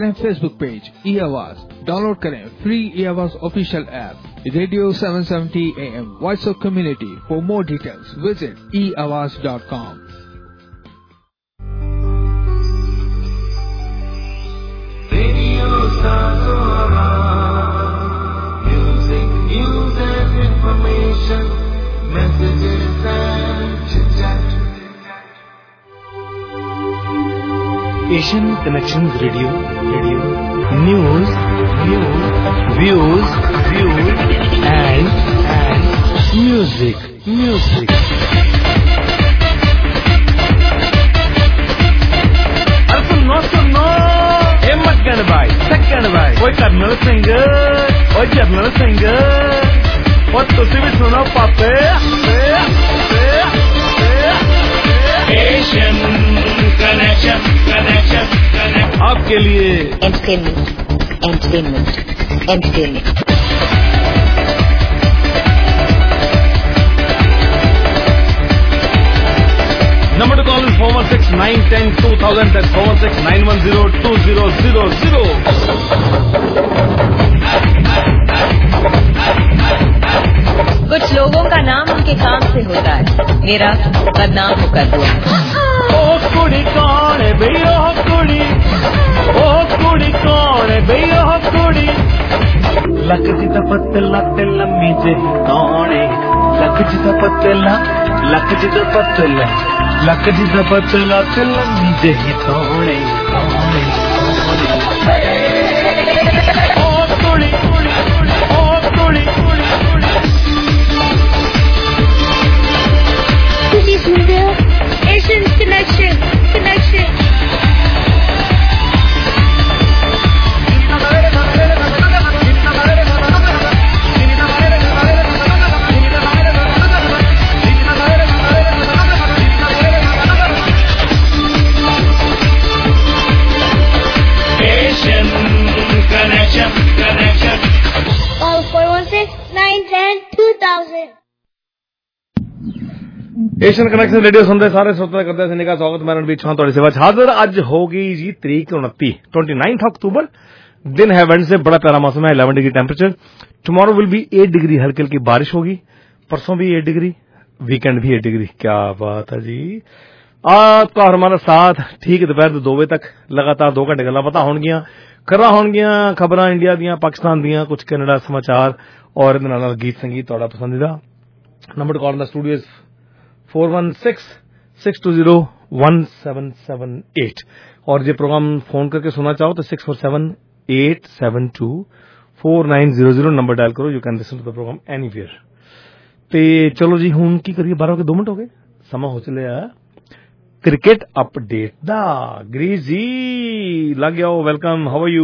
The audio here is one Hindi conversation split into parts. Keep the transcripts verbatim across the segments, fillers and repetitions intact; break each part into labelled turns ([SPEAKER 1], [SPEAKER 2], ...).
[SPEAKER 1] फेसबुक पेज ई आवाज डाउनलोड करें free e Awaaz official app radio seven seventy A M voice of community for more details visit e Awaaz dot com.
[SPEAKER 2] Asian Connections Radio, Radio, News, News, Views, Views, and, and Music, Music. अरे सुनो सुनो, हिम्मत कर भाई, सेकंड भाई, कोई कर्नल सिंगर, कोई जनरल सिंगर, और तुसी भी सुनो पापे, Asian Connection, Connection, Connection. आपके लिए
[SPEAKER 3] entertainment, entertainment, entertainment.
[SPEAKER 2] Number to call is four one six nine one zero two thousand. That's four one six nine one zero two zero zero zero.
[SPEAKER 3] कुछ लोगों का नाम उनके काम से होता है, मेरा बदनाम होकर हुआ।
[SPEAKER 2] ओ कुड़ी कौन है भई ओ कुड़ी, ओ कुड़ी कौन है भई ओ कुड़ी, लक जी दा पतला ते लम्मी जे कौन है, लक जी दा पतला, लक जी दा पतला, लक जी दा पतला ते लम्मी जे कौन है, कौन है, ओ कुड़ी, ओ कुड़ी,
[SPEAKER 4] तुझी सुनते हो Asian Connection, Connection.
[SPEAKER 2] Asian Connection, Connection.
[SPEAKER 4] Call four one six nine one zero two thousand.
[SPEAKER 2] Asian connection radio ਸੁਣਦੇ ਸਾਰੇ ਸਰੋਤਿਆਂ ਕਰਦੇ ਸੀ ਨਿੱਘਾ ਸਵਾਗਤ। ਮੈਂ ਰਣਬੀਰ ਛਾਂ ਤੁਹਾਡੀ ਸੇਵਾ ਚ ਹਾਜ਼ਰ। ਅੱਜ ਹੋ ਗਈ ਜੀ ਤਰੀਕ उनतीस उनतीस अक्टूबर, दिन है वेडनेसडे, बड़ा प्यारा मौसम है, ग्यारह degree temperature. Tomorrow will be आठ डिग्री, हल्की हल्की बारिश होगी। परसों भी आठ डिग्री, वीकेंड भी आठ डिग्री। क्या बात है जी। आज तो हमारा साथ ठीक दोपहर दो बजे तक लगातार दो घंटे गल्लां पता होणगियां, खबरां होणगियां, खबरां इंडिया दियां, पाकिस्तान दियां, कुछ कनाडा समाचार और इहदे नाल गीत संगीत तुहाडा पसंदीदा। Number to call in the studio is four one six six two zero one seven seven eight, और ये प्रोग्राम फोन करके सुनना चाहो तो six four seven eight seven two four nine zero zero number dial करो। You can listen to the programme anywhere. ते चलो जी हुण की करिए, बारह के दो मिनट हो गए, समा हो चलिया क्रिकेट अपडेट दा। ग्रीस जी लग गया हो, वेलकम, हाउ आर यू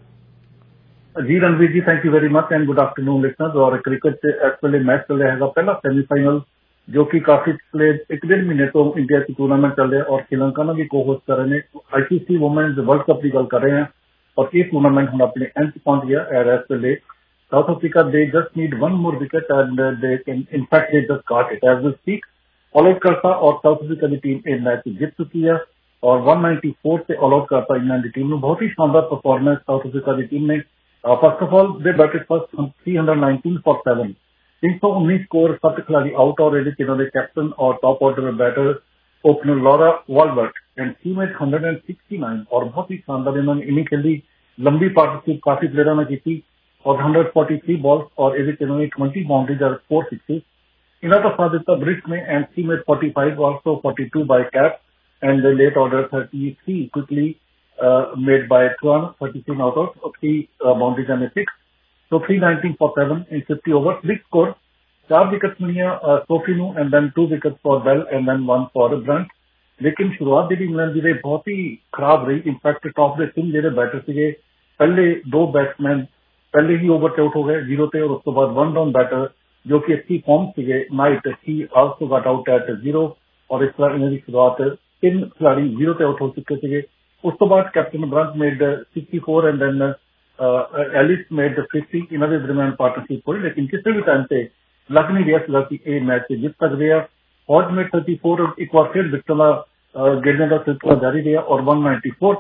[SPEAKER 5] जी Ranveer ji, thank you very much and good afternoon listeners. और क्रिकेट इस वेले मैच चल रहा है पहला सैमीफाइनल, जो कि काफी पिछले एक डेढ़ महीने तो इंडिया की टूर्नामेंट चल रहा है और श्रीलंका ने भी को होस्ट कर रहे हैं। आईसीसी वुमेन्स वर्ल्ड कप की गल कर रहे हैं और ये टूर्नामेंट हम अपने एंड पहुंच गया है। इस वेले South Africa they just need one more wicket and they can in fact they just got it as we speak. All out करता और साउथ अफ्रीका की टीम ये मैच जीत चुकी है और एक सौ चौरानवे से ऑल आउट करता इंग्लैंड की टीम ने। बहुत ही शानदार परफॉर्मेंस साउथ अफ्रीका की टीम ने। First of all they batted first तीन सौ उन्नीस फॉर सेवन, तीन सौ उन्नीस स्कोर, सात खिलाड़ी आउट और इन्होंने कैप्टन और टॉप ऑर्डर में batter opener Laura Wolvaardt and team में एक सौ उनहत्तर और बहुत ही शानदार इन्होंने इनिंग खेली। लंबी पार्टनरशिप काफी प्लेयरों ने की और एक सौ तैंतालीस बॉल्स और इन्होंने बीस बाउंड्रीज और फोर सिक्सेस इन्होंने तो साथ दिता ब्रिट में एंड टीम में पैंतालीस आल्सो बयालीस by Kapp and late order तैंतीस quickly made by twelve thirty-three out of three boundaries and six, so three nineteen for seven in fifty overs. Big score. चार विकेट्स मिलियां सोफी नू and then two wickets for Bell and then one for Brunt. लेकिन शुरुआत जी इंग्लैंड की बहुत ही खराब रही। इंपैक्ट टॉप के तीन जो बैटर से पहले दो बैट्समैन पहले ही ओवर से आउट हो गए जीरो से और उसके बाद वन डाउन बैटर जो कि अच्छी फॉर्म से Knight he also got out at zero और इस तरह इन्होंने शुरुआत तीन खिलाड़ी जीरो से आउट हो चुके थे। उस तो बाद captain Brunt made sixty four and then Ellis made fifty इन्होंने दरम्यान पार्टनरशिप हुई। लेकिन किसी भी टाइम से लग नहीं रहा सीगा कि ये मैच जित सकते हैं। फौज में थर्टी फोर एक बार फिर विकेटा गिरने का सिलसिला जारी रहा और वन नाइन्टी फोर से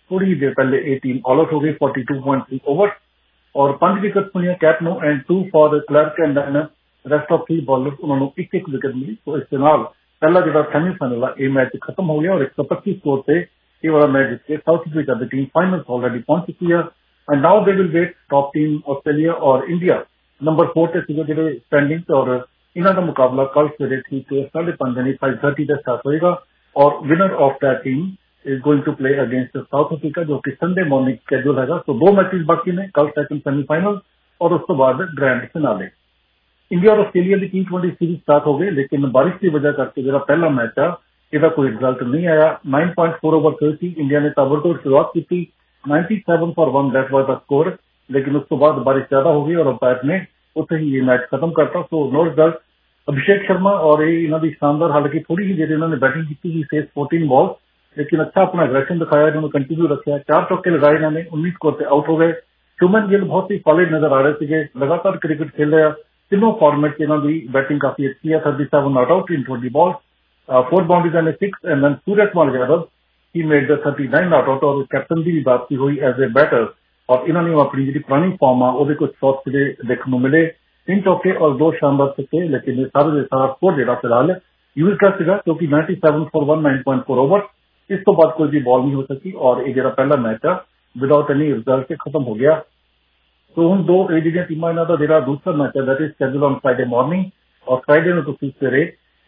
[SPEAKER 5] थोड़ी ही देर पहले ये टीम ऑल आउट हो गई forty two point three over और पांच विकेट सुनिया कैप नो and two for Clark and then rest of three bowlers उन्होंने एक एक विकेट मिली। तो इसके नाल पहला जो सैमीफाइनल है ये मैच खत्म हो गया और एक सौ पच्चीस स्कोर से ये वाला मैच जिसके साउथ अफ्रीका की टीम फाइनल ऑलरेडी पहुंच चुकी है and now they will wait top team Australia और इंडिया नंबर फोर से सीधे जो स्टैंडिंग और इन्हों का मुकाबला कल सवेरे ठीक साढ़े पांच यानी फाइव थर्टी से स्टार्ट होगा और winner of that team is going to play against South Africa जो कि संडे मॉर्निंग स्केड्यूल है। तो दो मैचेस बाकी ने, कल सेकंड सेमीफाइनल और उस तो बाद ग्रैंड फिनाले। इंडिया और ऑस्ट्रेलिया की टी ट्वेंटी सीरीज स्टार्ट हो गई लेकिन बारिश की वजह करके जो पहला मैच है इसका कोई रिजल्ट नहीं आया। Nine point four over thirty India ने ताबड़तोड़ शुरुआत की, ninety seven for one that was the score, लेकिन उस तो बाद बारिश ज्यादा हो गई और अंपायर ने उत्थे ही ये मैच खत्म करता। So no result. Abhishek Sharma और ये इन्हों की शानदार, हालांकि थोड़ी ही देर इन्होंने बैटिंग की फेस फोर्टीन बॉल, लेकिन अच्छा अपना एग्रेशन दिखाया, इन्होंने कंटिन्यू रखा, चार चौके लगाए इन्होंने, उन्नीस स्कोर से आउट हो गए। शुभमन गिल बहुत ही सॉलिड नजर आ रहे थे, लगातार क्रिकेट खेल रहे हैं, तीनों फॉर्मेट से इन्हों की बैटिंग काफी अच्छी है। Thirty seven not out in twenty ball, four boundaries and six and then Suryakumar Yadav he made the thirty nine not out और कैप्टन की भी बात की हुई एज ए बैटर और इन्होंने अपनी जी पुरानी फॉर्म आ वो कुछ शॉट्स देखने को मिले, तीन चौके और दो शानदार छक्के, लेकिन सारे सारा स्कोर जो फिलहाल यूज कर सका क्योंकि ninety seven for one nine point four over, इस तो बाद कोई भी बॉल नहीं हो सकी और ये जो पहला मैच है विदाउट एनी रिजल्ट से खत्म हो गया। तो हम दो ये जी टीम इन्हों का जो दूसरा मैच है that is schedule on Friday morning और फ्राइडे में तुम सवेरे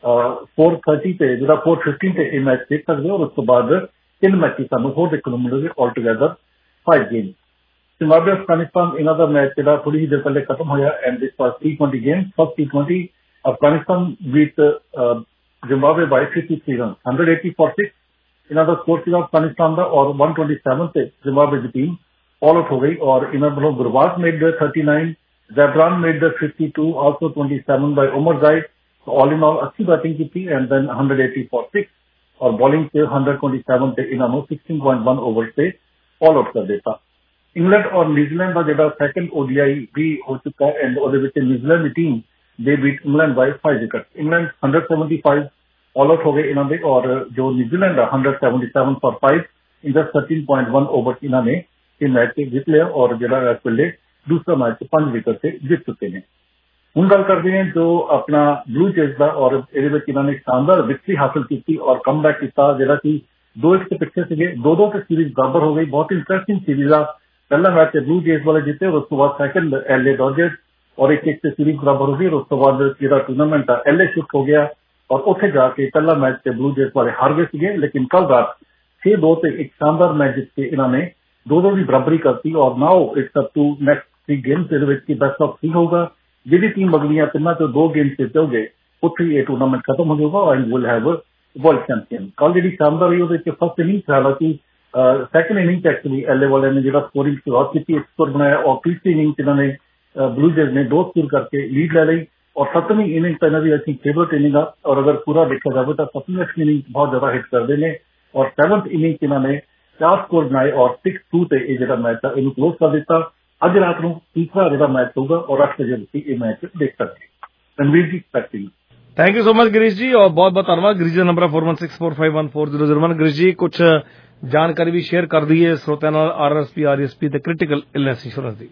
[SPEAKER 5] फोर थर्टी से जो फोर फिफ्टीन से ये मैच देख सकते हो और उस तो बाद तीन मैच सानू होर देखने को मिलेंगे, all together five game. Zimbabwe Afghanistan इन्हों का मैच जो थोड़ी ही देर पहले खत्म होया and this was T twenty game. First T twenty Afghanistan beat Zimbabwe by fifty three run, hundred eighty for six इन्हों का स्कोर था अफगानिस्तान का और वन ट्वेंटी सेवन से जिम्बाब्वे की टीम ऑल आउट हो गई और इन्होंने वालों Gurbaz made the thirty nine, Zadran made the fifty two, also twenty seven by Umar Zahid. तो ऑल इन ऑल अच्छी बैटिंग की थी and then hundred eighty for six और बॉलिंग से हंड्रेड ट्वेंटी सेवन से इन्होंने सिक्सटीन पॉइंट वन ओवर से ऑल आउट कर देता। इंग्लैंड और न्यूजीलैंड का जो सैकेंड ओडीआई भी हो चुका है एंड न्यूजीलैंड की team they beat England by five wicket. England hundred seventy five all out हो गए इन्होंने और जो न्यूजीलैंड है hundred seventy seven for five in just thirteen point one over इन्होंने ये मैच जीत लिया और जो पहले दूसरा मैच पांच विकेट से जीत चुके हैं। हम गल करते हैं जो अपना ब्लू जेज का और ये इन्होंने शानदार विक्ट्री हासिल की और कम बैक किया जो कि दो एक से पिछले से दो दो से सीरीज बराबर हो गई। बहुत इंटरेस्टिंग सीरीज आ, पहला मैच ब्लू जेज वाले जीते और उसके बाद सैकेंड एलए डॉजर्स और एक एक से सीरीज बराबर हो गई और उसके बाद जो टूर्नामेंट है एलए शिफ्ट हो गया और उत्थे जाके पहला मैच से ब्लू जेज वाले हार गए थे, लेकिन कल रात छह दो से एक शानदार मैच जीत के इन्होंने दो दो की बराबरी करती और now it's up to next three games की बेस्ट ऑफ थ्री होगा। जी टीम अगलियां तिना तो दो गेम जीतोगे उत्थे ये टूर्नामेंट खत्म हो जाएगा and will have world champion. कल जी शानदार रही वो फर्स्ट इनिंग हालांकि सैकेंड इनिंग एक्चुअली एलए वाले ने जो स्कोरिंग शुरुआत की एक स्कोर बनाया और तीसरी इनिंग इन्होंने ब्लू जेज ने दो स्कोर करके लीड ले ली और सतवीं इनिंग तो इन्हों की अच्छी फेवरेट इनिंग आ और अगर पूरा देखा जाए तो सतवीं अठवीं इनिंग बहुत ज्यादा हिट करते हैं और सैवंथ इनिंग इन्होंने चार स्कोर बनाए और सिक्स टू से ये जो मैच है इन्हें क्लोज कर दिता। अज रात को तीसरा जो मैच होगा और अठ बजे ये मैच देख सकते हैं। Ranveer ji batting.
[SPEAKER 2] Thank you so much Girish ji और बहुत बहुत धन्यवाद। Girish ji number four one six four five one four zero zero one. Girish ji कुछ जानकारी भी शेयर कर दी है श्रोतिਆਂ ਨਾਲ आरएसपी आरएसपी ਤੇ क्रिटिकल इलनेस इंश्योरेंस ਦੀ।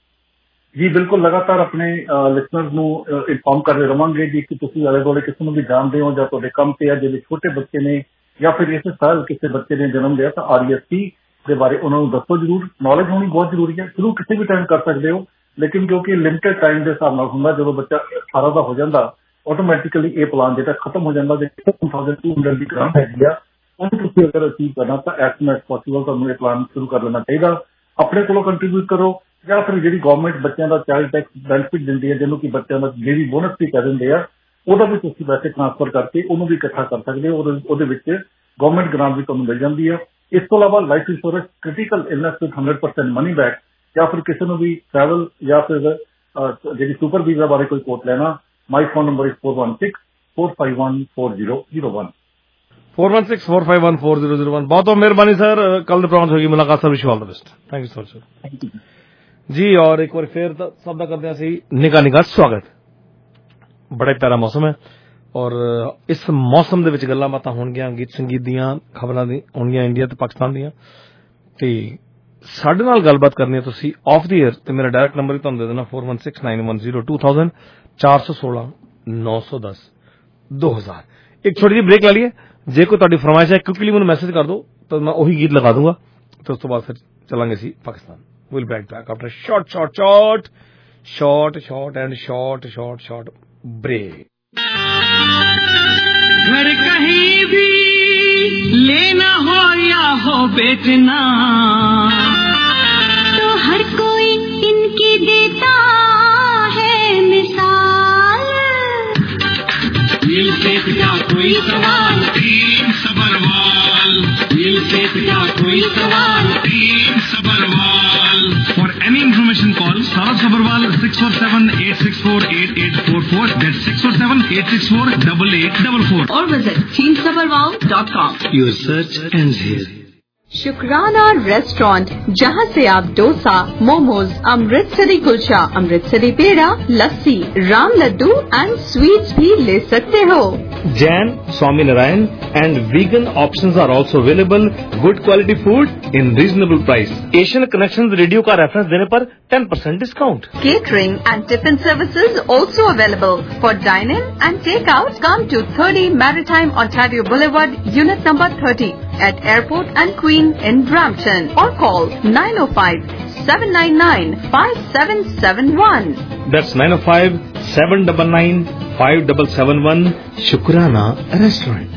[SPEAKER 5] जी बिल्कुल लगातार अपने लिसनर्स ਨੂੰ ਇਨਫੋਰਮ ਕਰਦੇ ਰਵਾਂਗੇ ਜੀ ਕਿ ਤੁਸੀਂ ਆਲੇ ਦੁਆਲੇ ਕਿਸੇ ਨੂੰ ਵੀ ਜਾਣਦੇ ਹੋ ਜਾਂ ਤੁਹਾਡੇ ਕੰਮ ਤੇ ਆ ਜਿਹੜੇ ਛੋਟੇ ਬੱਚੇ ਨੇ ਜਾਂ ਫਿਰ ਇਸ ਸਾਲ ਕਿਸੇ ਬੱਚੇ ਨੇ ਜਨਮ ਲਿਆ ਤਾਂ ਆਰਐਸਪੀ ਦੇ ਬਾਰੇ ਉਹਨਾਂ ਨੂੰ ਦੱਸੋ ਜਰੂਰ। ਨੌਲੇਜ ਹੋਣੀ ਬਹੁਤ ਜ਼ਰੂਰੀ ਹੈ। ਸ਼ੁਰੂ ਕਿਸੇ ਵੀ ਟਾਈਮ ਕਰ ਸਕਦੇ ਹੋ ਲੇਕਿਨ ਕਿਉਂਕਿ ਲਿਮਿਟਡ ਟਾਈਮ ਦੇ ਹਿਸਾਬ ਨਾਲ ਹੁੰਦਾ ਜਦੋਂ ਬੱਚਾ ਅਠਾਰਾਂ ਦਾ ਹੋ ਜਾਂਦਾ ਆਟੋਮੈਟਿਕਲੀ ਇਹ ਪਲਾਨ ਜਿਹੜਾ ਖਤਮ ਹੋ ਜਾਂਦਾ। ਜੇ ਟੂ ਥਾਊਜ਼ੈਂਡ ਟੂ ਹੰਡਰਡ ਦੀ ਗ੍ਰਾਂਟ ਹੈਗੀ ਆ ਉਹਨੂੰ ਤੁਸੀਂ ਅਗਰ ਅਚੀਵ ਕਰਨਾ ਤਾਂ ਐਸ ਸੂਨ ਐਸ ਪੋਸੀਬਲ ਤੁਹਾਨੂੰ ਇਹ ਪਲਾਨ ਸ਼ੁਰੂ ਕਰ ਲੈਣਾ ਚਾਹੀਦਾ। ਆਪਣੇ ਕੋਲੋਂ ਕੰਟਰੀਬਿਊਟ ਕਰੋ ਜਾਂ ਫਿਰ ਜਿਹੜੀ ਗਵਰਨਮੈਂਟ ਬੱਚਿਆਂ ਦਾ ਚਾਈਲਡ ਟੈਕਸ ਬੈਨੀਫਿਟ ਦਿੰਦੀ ਹੈ ਜਿਹਨੂੰ ਕਿ ਬੱਚਿਆਂ ਦਾ ਬੇਬੀ ਬੋਨਸ ਵੀ ਕਹਿ ਦਿੰਦੇ ਆ ਉਹਦਾ ਵੀ ਤੁਸੀਂ ਪੈਸੇ ਟ੍ਰਾਂਸਫਰ ਕਰਕੇ ਉਹਨੂੰ ਵੀ ਇਕੱਠਾ ਕਰ ਸਕਦੇ ਹੋ। ਉਹਦੇ ਵਿੱਚ ਗਵਰਨਮੈਂਟ ਗ੍ਰਾਂਟ ਵੀ ਤੁਹਾਨੂੰ ਮਿਲ ਜਾਂਦੀ ਹੈ। ਇਸ ਤੋਂ ਇਲਾਵਾ life insurance critical illness with hundred percent money back ਜਾਂ ਫਿਰ ਕਿਸੇ ਨੂੰ ਵੀ ਟਰੈਵਲ ਜਾਂ ਫਿਰ ਜਿਹੜੀ ਸੁਪਰ ਵੀਜ਼ਾ ਬਾਰੇ ਕੋਈ ਕੋਟ ਲੈਣਾ my phone number is four one six four five one four zero zero one
[SPEAKER 2] four one six four five one four zero zero one. बहुत बहुत मेहरबानी सर। कल प्रोग्राम होगी मुलाकात sir. Wish all the best. Thank you so much sir ji. और एक बार फिर सब का करते हैं सही निका निका स्वागत। बड़ा प्यारा मौसम है और इस मौसम ਦੇ ਵਿੱਚ ਗੱਲਾਂ ਬਾਤਾਂ ਹੋਣਗੀਆਂ गीत संगीत ਦੀਆਂ खबरां दी होणगीਆਂ इंडिया ਤੇ पाकिस्तान ਦੀਆਂ ਤੇ ਸਾਡੇ ਨਾਲ ਗੱਲਬਾਤ ਕਰਨੀ ਹੈ ਤੁਸੀਂ ਆਫ ਦੀ ਏਅਰ ਤੇ ਮੇਰਾ ਡਾਇਰੈਕਟ ਨੰਬਰ ਹੀ ਤੁਹਾਨੂੰ ਦੇ ਦੇਣਾ four one six nine one zero two thousand four one six nine one zero two thousand ਇੱਕ ਛੋਟੀ ਜਿਹੀ ਬ੍ਰੇਕ ਲੈ ਲਈਏ ਜੇ ਕੋਈ ਤੁਹਾਡੀ ਫਰਮਾਇਸ਼ ਹੈ ਕਿਉਂਕਿ ਮੈਨੂੰ ਮੈਸੇਜ ਕਰ ਦਿਓ ਤਾਂ ਮੈਂ ਉਹੀ ਗੀਤ ਲਗਾ ਦੂੰਗਾ ਤੇ ਉਸ ਤੋਂ ਬਾਅਦ ਫਿਰ ਚਲਾਂਗੇ ਅਸੀਂ Pakistan will back back after short short short short short and short short short break.
[SPEAKER 6] घर कहीं भी लेना हो या हो बेचना
[SPEAKER 4] तो हर कोई इनकी देता है मिसाल।
[SPEAKER 6] दिल से क्या कोई सवाल तीन सबरवाल, दिल से क्या कोई सवाल तीन Sabharwal. For any information call Saurabh Sabharwal six four seven eight six four eight eight four four, that's six four seven eight six four eight eight four four,
[SPEAKER 3] or visit team sabharwal dot com.
[SPEAKER 6] Your search ends here.
[SPEAKER 3] Shukrana restaurant, जहां से आप डोसा, मोमोज, अमृतसरी कुलचा, अमृतसरी पेड़ा, लस्सी, राम लड्डू एंड स्वीट्स भी ले सकते हो।
[SPEAKER 2] Jain, Swami Narayan and vegan options are also available. Good quality food in reasonable price. Asian Connections radio का रेफरेंस देने पर ten percent discount.
[SPEAKER 3] Catering and tiffin services also available. For dine-in and take-out, come to thirty Maritime Ontario Boulevard, unit number thirty at Airport and Queen in Brampton, or call nine oh five seven nine nine five seven seven one.
[SPEAKER 2] That's nine oh five seven nine nine five seven seven one. Shukrana Restaurant.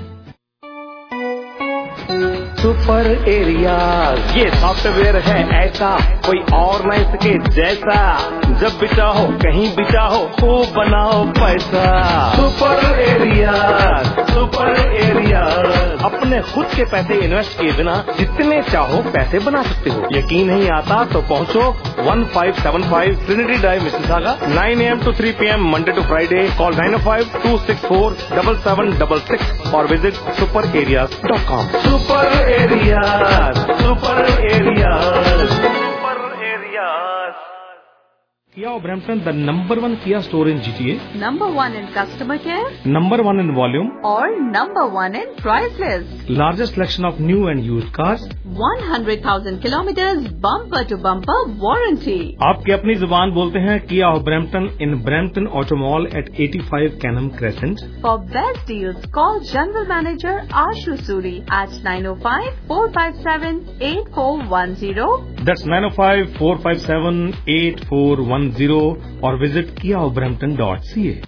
[SPEAKER 7] Super areas, ये सॉफ्टवेयर है ऐसा कोई और नहीं सके जैसा। जब भी चाहो कहीं भी चाहो खूब बनाओ पैसा। सुपर एरियाज, सुपर एरियाज, अपने खुद के पैसे इन्वेस्ट किए बिना जितने चाहो पैसे बना सकते हो। यकीन नहीं आता तो पहुंचो one five seven five Trinity Drive, Mississauga, nine a m to three p m Monday to Friday. Call nine oh five two six four seven seven six six or visit super areas dot com. Super areas, super areas, super areas.
[SPEAKER 2] Kia of Brampton, the number one Kia store in G T A.
[SPEAKER 3] Number one in customer care.
[SPEAKER 2] Number one in volume.
[SPEAKER 3] Or number one in price list.
[SPEAKER 2] Largest selection of new and used cars.
[SPEAKER 3] one hundred thousand kilometers bumper to bumper warranty.
[SPEAKER 2] आपकी अपनी जुबान बोलते हैं Kia of Brampton in Brampton Auto Mall at eighty-five Canham Crescent.
[SPEAKER 3] For best deals, call General Manager Ashu Suri at nine oh five four five seven eight four one zero.
[SPEAKER 2] That's nine oh five four five seven eight four one zero or visit kia of brampton dot c a.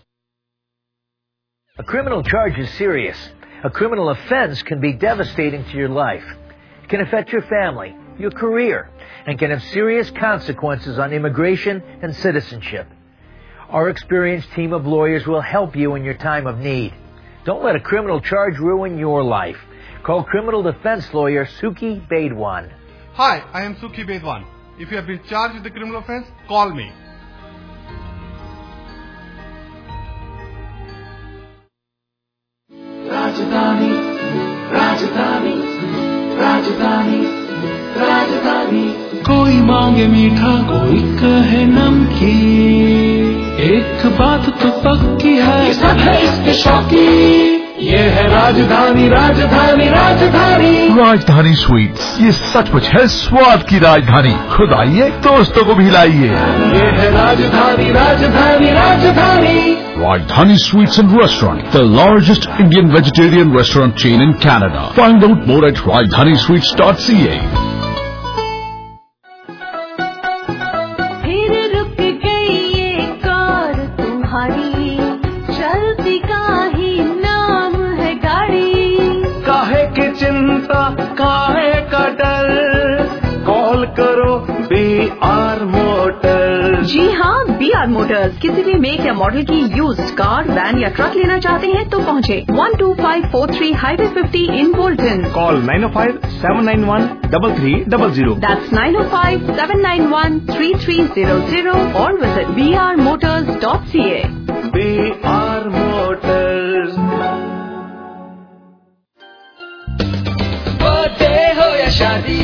[SPEAKER 8] A criminal charge is serious. A criminal offense can be devastating to your life. It can affect your family, your career, and can have serious consequences on immigration and citizenship. Our experienced team of lawyers will help you in your time of need. Don't let a criminal charge ruin your life. Call criminal defense lawyer Suki Bedwan.
[SPEAKER 9] Hi, I am Suki Bedwan. If you have been charged with a criminal offense, call me.
[SPEAKER 6] Rajdhani, Rajdhani, Rajdhani, Rajdhani. कोई मांगे मीठा, कोई कहे नमकीन, एक बात तो पक्की है, ये सब है इसके शौकीन। ये है राजधानी, राजधानी, राजधानी।
[SPEAKER 10] राजधानी स्वीट्स, ये सचमुच है स्वाद की राजधानी। खुद आइए, दोस्तों को भी लाइए।
[SPEAKER 6] ये है राजधानी, राजधानी, राजधानी।
[SPEAKER 10] Rajdhani Sweets and Restaurant, the largest Indian vegetarian restaurant chain in Canada. Find out more at rajdhani sweets dot c a.
[SPEAKER 4] फिर रुक गई ये कार तुम्हारी, चलती का ही नाम है गाड़ी।
[SPEAKER 7] काहे की चिंता, काहे का डर, कॉल करो बी आर मोटर्स।
[SPEAKER 3] जी हाँ, बी आर मोटर्स। किसी भी मेक या मॉडल की यूज्ड कार, वैन या ट्रक लेना चाहते हैं तो पहुँचे one two five four three Highway fifty in Bolton.
[SPEAKER 2] Call nine oh five seven nine one three three zero zero.
[SPEAKER 3] That's nine oh five seven nine one three three zero zero or visit b r motors dot c a.
[SPEAKER 7] B R motors.
[SPEAKER 6] Birthday हो या शादी,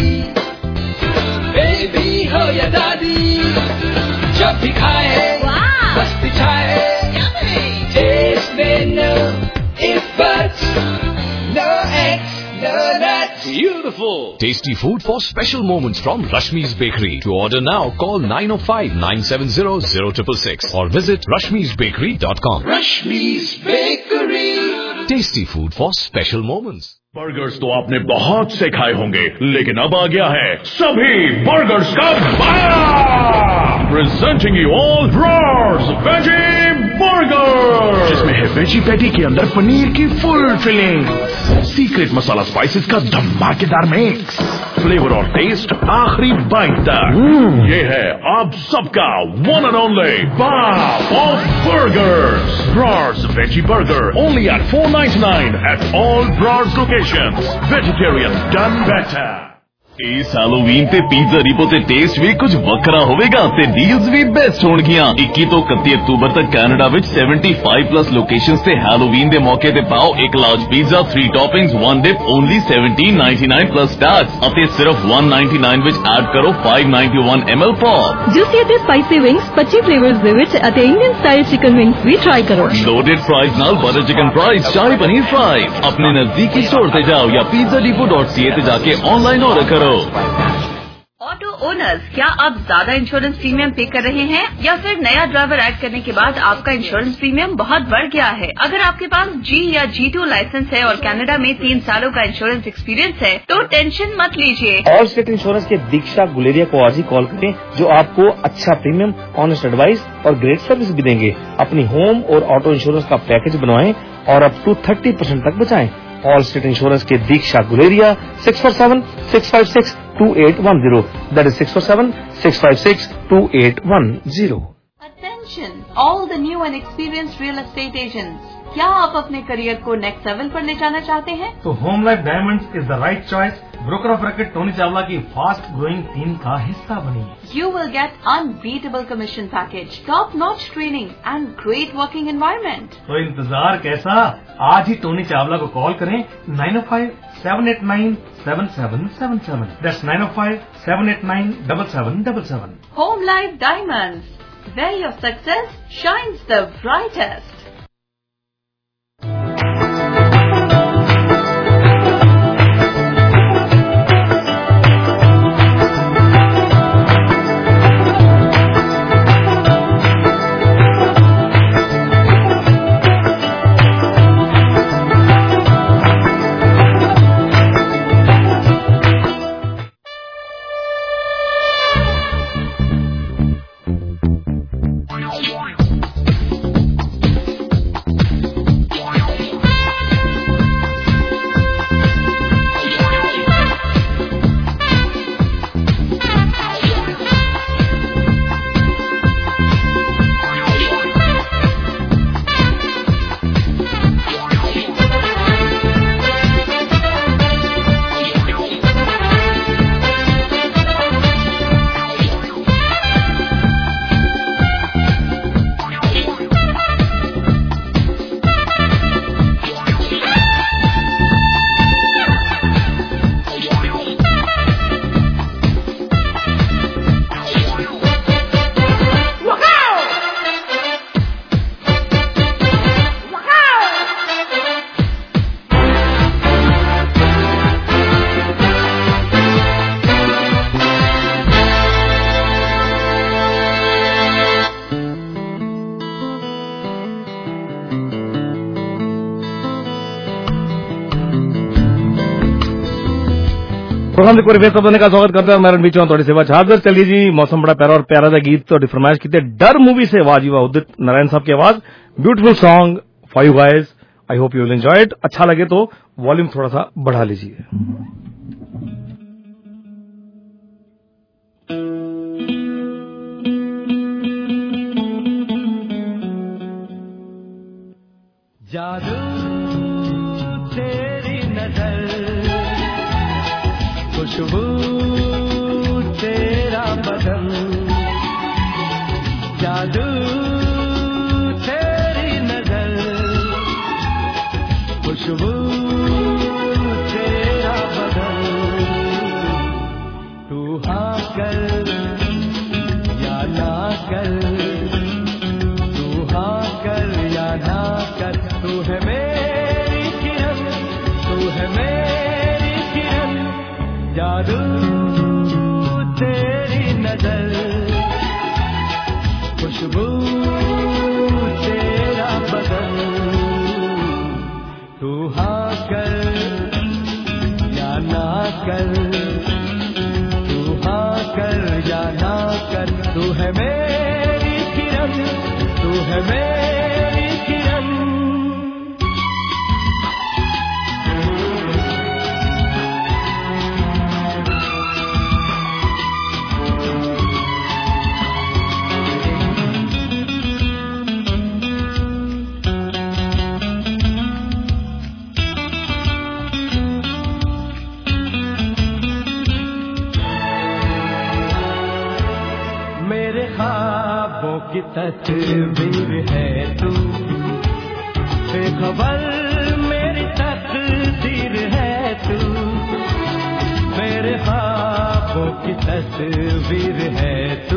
[SPEAKER 6] बेबी हो या दादी, जब भी खाए बस पिछाए, taste में no if buts, no X, no nuts, beautiful
[SPEAKER 11] flavorful. Tasty food for special moments from Rashmi's Bakery. To order now, call nine oh five, nine seven zero, zero six six or visit rashmis bakery dot com.
[SPEAKER 12] Rashmi's Bakery.
[SPEAKER 11] Tasty food for special moments.
[SPEAKER 10] Burgers तो आपने बहुत से खाए होंगे, लेकिन अब आ गया है सभी बर्गर्स का बार। Presenting you all Brar's veggie burger, जिसमें है वेजी पैटी के अंदर पनीर की full filling, secret masala spices का धमाकेदार मिक्स, फ्लेवर और टेस्ट आखिरी बाइट तक। ये है आप सबका one and only bar of burgers, Brar's veggie burger, only at four ninety nine at all Brar's location. Vegetarian done better.
[SPEAKER 13] ਇਸ ਹੈਲੋਵੀਨ ਤੇ ਪੀਜ਼ਾ ਰੀਪੋ ਤੇ ਟੇਸਟ ਵੀ ਕੁਝ ਵੱਖਰਾ ਹੋਵੇਗਾ ਤੇ ਡੀਲਸ ਵੀ ਬੈਸਟ ਹੋਣਗੀਆਂ। ਇੱਕੀ ਤੋਂ ਇਕੱਤੀ ਅਕਤੂਬਰ ਤੱਕ ਕੈਨੇਡਾ ਵਿੱਚ ਪਚੱਤਰ ਪਲੱਸ ਲੋਕੇਸ਼ਨਸ ਤੇ ਹੈਲੋਵੀਨ ਦੇ ਮੌਕੇ ਤੇ ਪਾਓ ਇੱਕ large pizza, three toppings, one dip, only seventeen ninety nine plus tax ਅਤੇ ਸਿਰਫ ਵਨ ਨਾਈਨਟੀ ਨਾਈਨ ਵਿੱਚ ਐਡ ਕਰੋ five ninety one M L pop.
[SPEAKER 14] Juicy ਅਤੇ ਸਪਾਈਸੀ ਵਿੰਗਸ ਪੱਚੀ ਫਲੇਵਰਸ ਦੇ ਵਿੱਚ ਅਤੇ ਇੰਡੀਅਨ ਸਟਾਈਲ ਚਿਕਨ ਵਿੰਗਸ ਵੀ ਟਰਾਈ ਕਰੋ।
[SPEAKER 13] ਲੋਡਡ ਫਰਾਈਜ਼ ਨਾਲ butter chicken fries, shahi paneer fries. ਆਪਣੇ ਨਜ਼ਦੀਕੀ स्टोर ਤੇ ਜਾਓ ਜਾਂ pizza depot dot c a ਤੇ ਜਾ ਕੇ ऑनलाइन ऑर्डर करो।
[SPEAKER 3] ऑटो ओनर्स, क्या आप ज्यादा इंश्योरेंस प्रीमियम पे कर रहे हैं या फिर नया ड्राइवर ऐड करने के बाद आपका इंश्योरेंस प्रीमियम बहुत बढ़ गया है? अगर आपके पास जी या जी टू लाइसेंस है और कनाडा में तीन सालों का इंश्योरेंस एक्सपीरियंस है तो टेंशन मत लीजिए।
[SPEAKER 2] ऑल स्टेट इंश्योरेंस के दीक्षा गुलेरिया को आज ही कॉल करें, जो आपको अच्छा प्रीमियम, ऑनेस्ट एडवाइस और ग्रेट सर्विस भी देंगे। अपनी होम और ऑटो इंश्योरेंस का पैकेज बनवाएं और अप टू थर्टी परसेंट तक बचाएं। ऑल स्टेट इंश्योरेंस के Diksha Guleria six four seven six five six two eight one zero, that is six four seven six five six two eight one zero.
[SPEAKER 3] Attention, all the new and experienced real estate agents. क्या आप अपने करियर को नेक्स्ट लेवल पर ले जाना चाहते हैं?
[SPEAKER 2] तो Home Life Diamonds is the right choice. Broker of record Tony Chawla की फास्ट ग्रोइंग टीम का हिस्सा बनिए।
[SPEAKER 3] You will get unbeatable commission package, top-notch training and great working environment.
[SPEAKER 2] तो इंतजार कैसा, आज ही टोनी चावला को कॉल करें nine O five seven eight nine seven seven seven seven, that's nine O five seven eight nine seven seven seven seven.
[SPEAKER 3] Home Life Diamonds, where your success shines the brightest.
[SPEAKER 2] Programme को रिवेश करने का स्वागत करते हैं। मैं रणबीर चौहान थोड़ी सेवा हाजिर। चलिए जी, मौसम बड़ा प्यारा और प्यारा सा गीत तो फरमाइश की डर मूवी से वाजिबा उदित नारायण साहब की आवाज, beautiful song for you guys. I hope you will enjoy it. अच्छा लगे तो वॉल्यूम थोड़ा सा बढ़ा लीजिए।
[SPEAKER 15] जादू तेरी नजर, खुशबू तेरा बदन, जादू तेरी नजर, खुशबू तेरा बदन, तू है मेरी किरण, तू है मेरी किरण। ख्वाबों की तस्वीर है तू, बेखबर मेरी तकदीर है तू। मेरे ख्वाबों की तस्वीर है तू,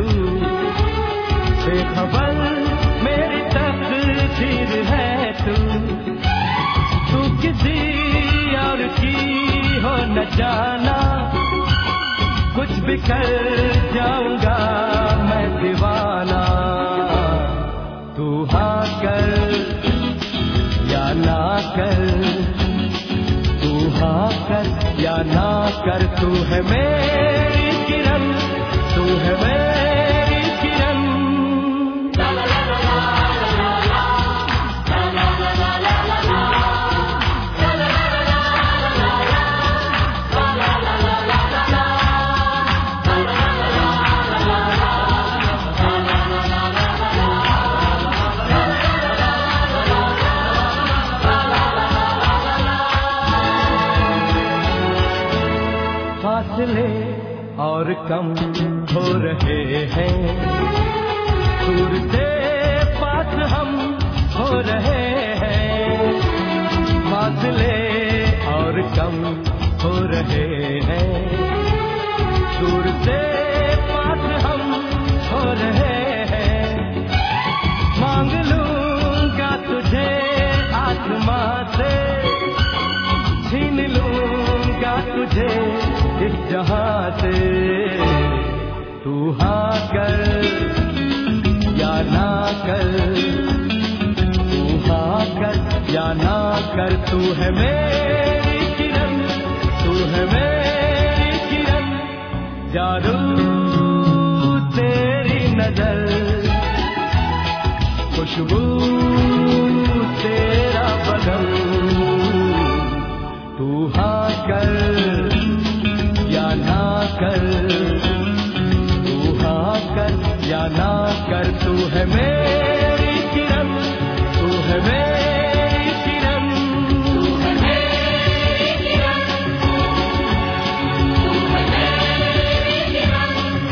[SPEAKER 15] बेखबर मेरी तकदीर है तू। तू किसी और की हो न जाना, कुछ भी कर जाऊंगा मैं दीवाना। तू हाँ कर या ना कर, तू हाँ कर या ना कर, तू है मेरी किरण, तू है मेरी किरण। फासले और कम हो रहे हैं, दूर से पास हम हो रहे हैं। फासले और कम हो रहे हैं, दूर से पास हम हो रहे हैं। मांग लूंगा तुझे आसमां से, छीन लूंगा तुझे इस जहां से। तू हाँ कर या ना कर, तू हाँ कर या ना कर, तू है मेरी किरण, तू है मेरी किरण। जादू तेरी नजर, खुशबू तेरा बदन। तू हाँ कर या ना कर, तू हाँ कर या ना कर, तू है मेरी किरण, तू है मेरी किरण, तू है मेरी किरण, तू है मेरी किरण,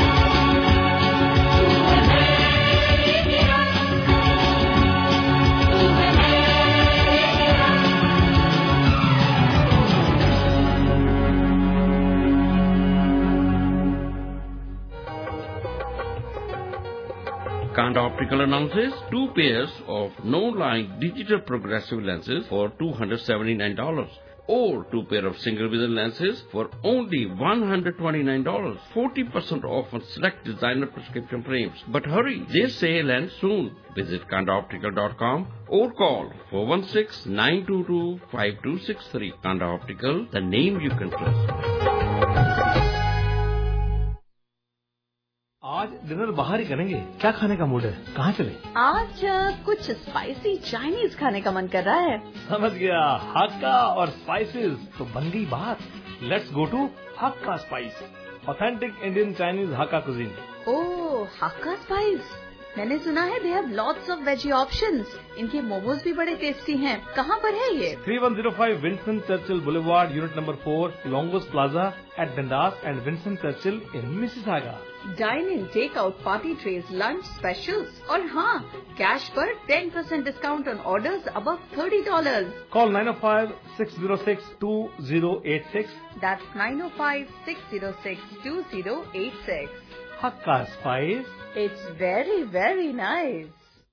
[SPEAKER 15] तू है मेरी किरण, तू है मेरी Kiran.
[SPEAKER 16] Kanda Optical announces two pairs of no-line digital progressive lenses for two hundred seventy-nine dollars or two pair of single vision lenses for only one hundred twenty-nine dollars. forty percent off on select designer prescription frames. But hurry, this sale ends soon. Visit kanda optical dot com or call four one six, nine two two, five two six three. Kanda Optical, the name you can trust.
[SPEAKER 2] आज डिनर बाहर ही करेंगे, क्या खाने का मूड है, कहाँ चले?
[SPEAKER 3] आज कुछ स्पाइसी चाइनीज खाने का मन कर रहा है।
[SPEAKER 2] समझ गया, हक्का और स्पाइसेस, तो बन गई बात। Let's go to Hakka Spice, authentic Indian Chinese Hakka cuisine.
[SPEAKER 3] Oh, Hakka Spice, मैंने सुना है they have lots of veggie options. इनके मोमोज भी बड़े टेस्टी हैं। कहाँ पर है ये?
[SPEAKER 2] Three one zero five Winston Churchill Boulevard, unit number four, Longo's Plaza at Dundas and Winston Churchill in Mississauga.
[SPEAKER 3] Dine in, take out, party trays, lunch specials और हाँ, कैश पर ten percent discount on orders above thirty dollar.
[SPEAKER 2] Call nine O five six zero six two zero eight six.
[SPEAKER 3] That's nine O five six zero six two zero eight six.
[SPEAKER 2] Hakka spice,
[SPEAKER 3] it's very very nice.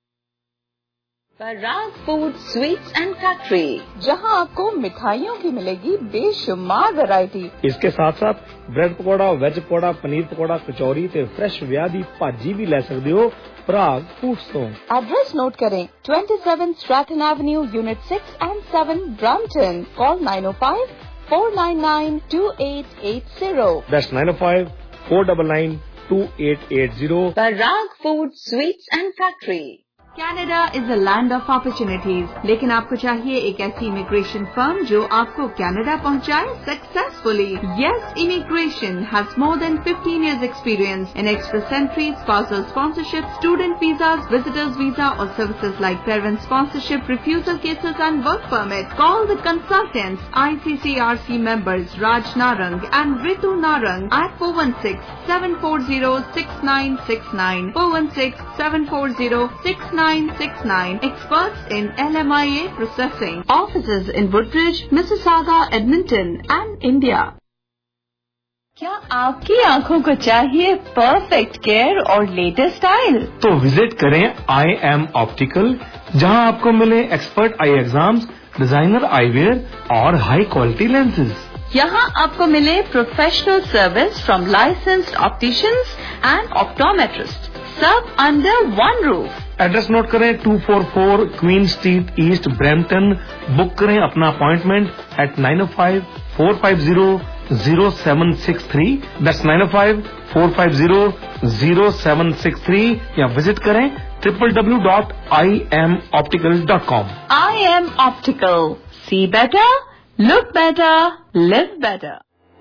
[SPEAKER 3] Parag Food Sweets and Factory, जहां आपको मिठाइयों की मिलेगी बेशुमार वैरायटी।
[SPEAKER 2] इसके साथ साथ ब्रेड पकौड़ा, वेज पकौड़ा, पनीर पकौड़ा, कचौरी ते फ्रेश व्यादी भाजी भी ले सकते हो पराग फूड्स तो।
[SPEAKER 3] एड्रेस नोट करें, twenty seven Stratton Avenue, unit six and seven, Brampton. Call nine O five four nine nine two eight eight zero.
[SPEAKER 2] That's nine O five four nine nine two eight eight zero.
[SPEAKER 3] Parag Food Sweets and Factory. Canada is a land of opportunities, लेकिन आपको चाहिए एक ऐसी इमिग्रेशन फर्म जो आपको कनाडा पहुंचाए successfully. Yes Immigration has more than fifteen years experience in express entry, spousal sponsorship, student visas, visitors visa or services like parent sponsorship, refusal cases and work permit. Call the consultants I C C R C members Raj Narang and Ritu Narang at four one six, seven four zero, six nine six nine, four one six, seven four zero, six nine six nine. Experts in L M I A processing. Offices in Woodbridge, Mississauga, Edmonton and India. क्या आपकी आँखों को चाहिए परफेक्ट केयर और लेटेस्ट स्टाइल?
[SPEAKER 2] तो विजिट करें आई एम ऑप्टिकल, जहां आपको मिले expert eye exams, designer eyewear और हाई क्वालिटी लेंसेज।
[SPEAKER 3] यहाँ आपको मिले professional service from licensed opticians and optometrist, सब under one roof.
[SPEAKER 2] Address note करें, two four four Queen Street East, Brampton. Book करें अपना appointment at nine O five, four five zero, zero seven six three. That's nine O five, four five zero, zero seven six three. या विजिट करें triple W dot I M Optical dot com.
[SPEAKER 3] I M Optical, see better, look better, live better.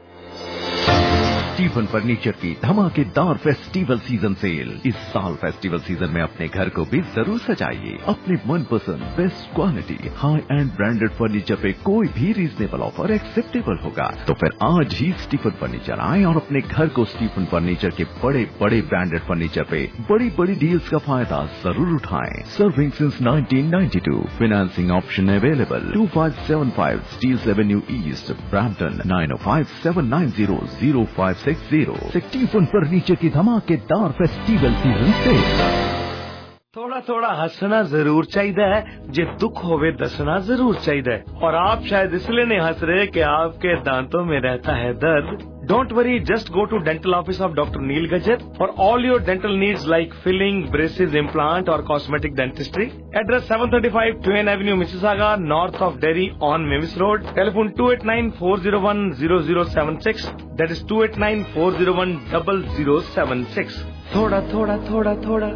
[SPEAKER 17] Stephen Furniture की धमाकेदार फेस्टिवल सीजन सेल। इस साल फेस्टिवल सीजन में अपने घर को भी जरूर सजाइए अपनी मनपसंद best quality high and branded furniture पे कोई भी रीजनेबल ऑफर एक्सेप्टेबल होगा। तो फिर आज ही स्टीफन फर्नीचर आए और अपने घर को स्टीफन फर्नीचर के बड़े बड़े ब्रांडेड फर्नीचर पे बड़ी बड़ी डील्स का फायदा जरूर उठाएं। Serving since nineteen ninety two, financing option available. Two five seven five Steeles Avenue East, Brampton. Nine ओ five seven nine zero zero five six zero. Stephen Furniture की धमाकेदार फेस्टिवल सीजन से
[SPEAKER 2] थोड़ा थोड़ा हंसना जरूर चाहिए, जे दुख होवे दसना जरूर चाहिए। और आप शायद इसलिए नहीं हंस रहे कि आपके दांतों में रहता है दर्द। Don't worry, just go to dental office of Doctor Neil Gajjar for all your dental needs like filling, braces, implant or cosmetic dentistry. Address seven thirty-five Twain Avenue, Mississauga, north of Derry on Memphis Road. Telephone two eight nine, four zero one, zero zero seven six. That is two eight nine, four zero one, zero zero seven six. थोड़ा थोड़ा थोड़ा थोड़ा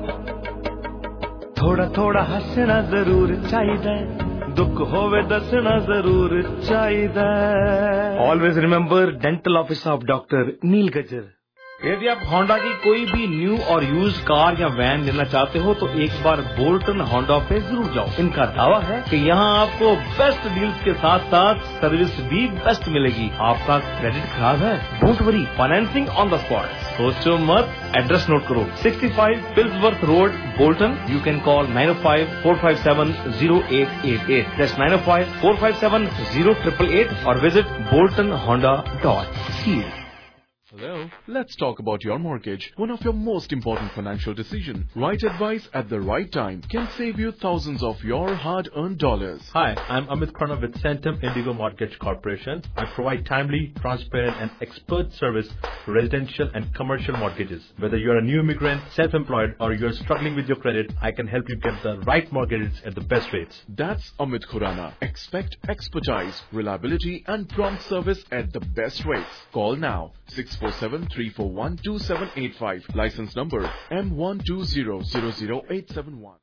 [SPEAKER 2] थोड़ा थोड़ा हंसना जरूर चाहिए, दुख होवे दसना जरूर चाहिए। Always remember dental office of doctor Neel Gajjar. यदि आप होंडा की कोई भी न्यू और यूज कार या वैन लेना चाहते हो तो एक बार बोल्टन होंडा पे जरूर जाओ। इनका दावा है कि यहाँ आपको बेस्ट डील्स के साथ साथ सर्विस भी बेस्ट मिलेगी। आपका क्रेडिट खराब है, don't worry, financing on the spot. सोचो मत, एड्रेस नोट करो, sixty five Pillsworth Road, Bolton. You can call nine O five, four five seven, zero eight eight eight. That's nine O five, four five seven, zero triple eight और visit Bolton Honda dot C A.
[SPEAKER 11] Hello. Let's talk about your mortgage. One of your most important financial decisions. Right advice at the right time can save you thousands of your hard-earned dollars.
[SPEAKER 18] Hi, I'm Amit Pranav with Centum Indigo Mortgage Corporation. I provide timely, transparent and expert service for residential and commercial mortgages. Whether you're a new immigrant, self-employed or you're struggling with your credit, I can help you get the right mortgages at the best rates.
[SPEAKER 11] That's Amit Khurana. Expect expertise, reliability and prompt service at the best rates. Call now. six four seven, three four one, two seven eight five. License number M one two zero zero zero eight seven one.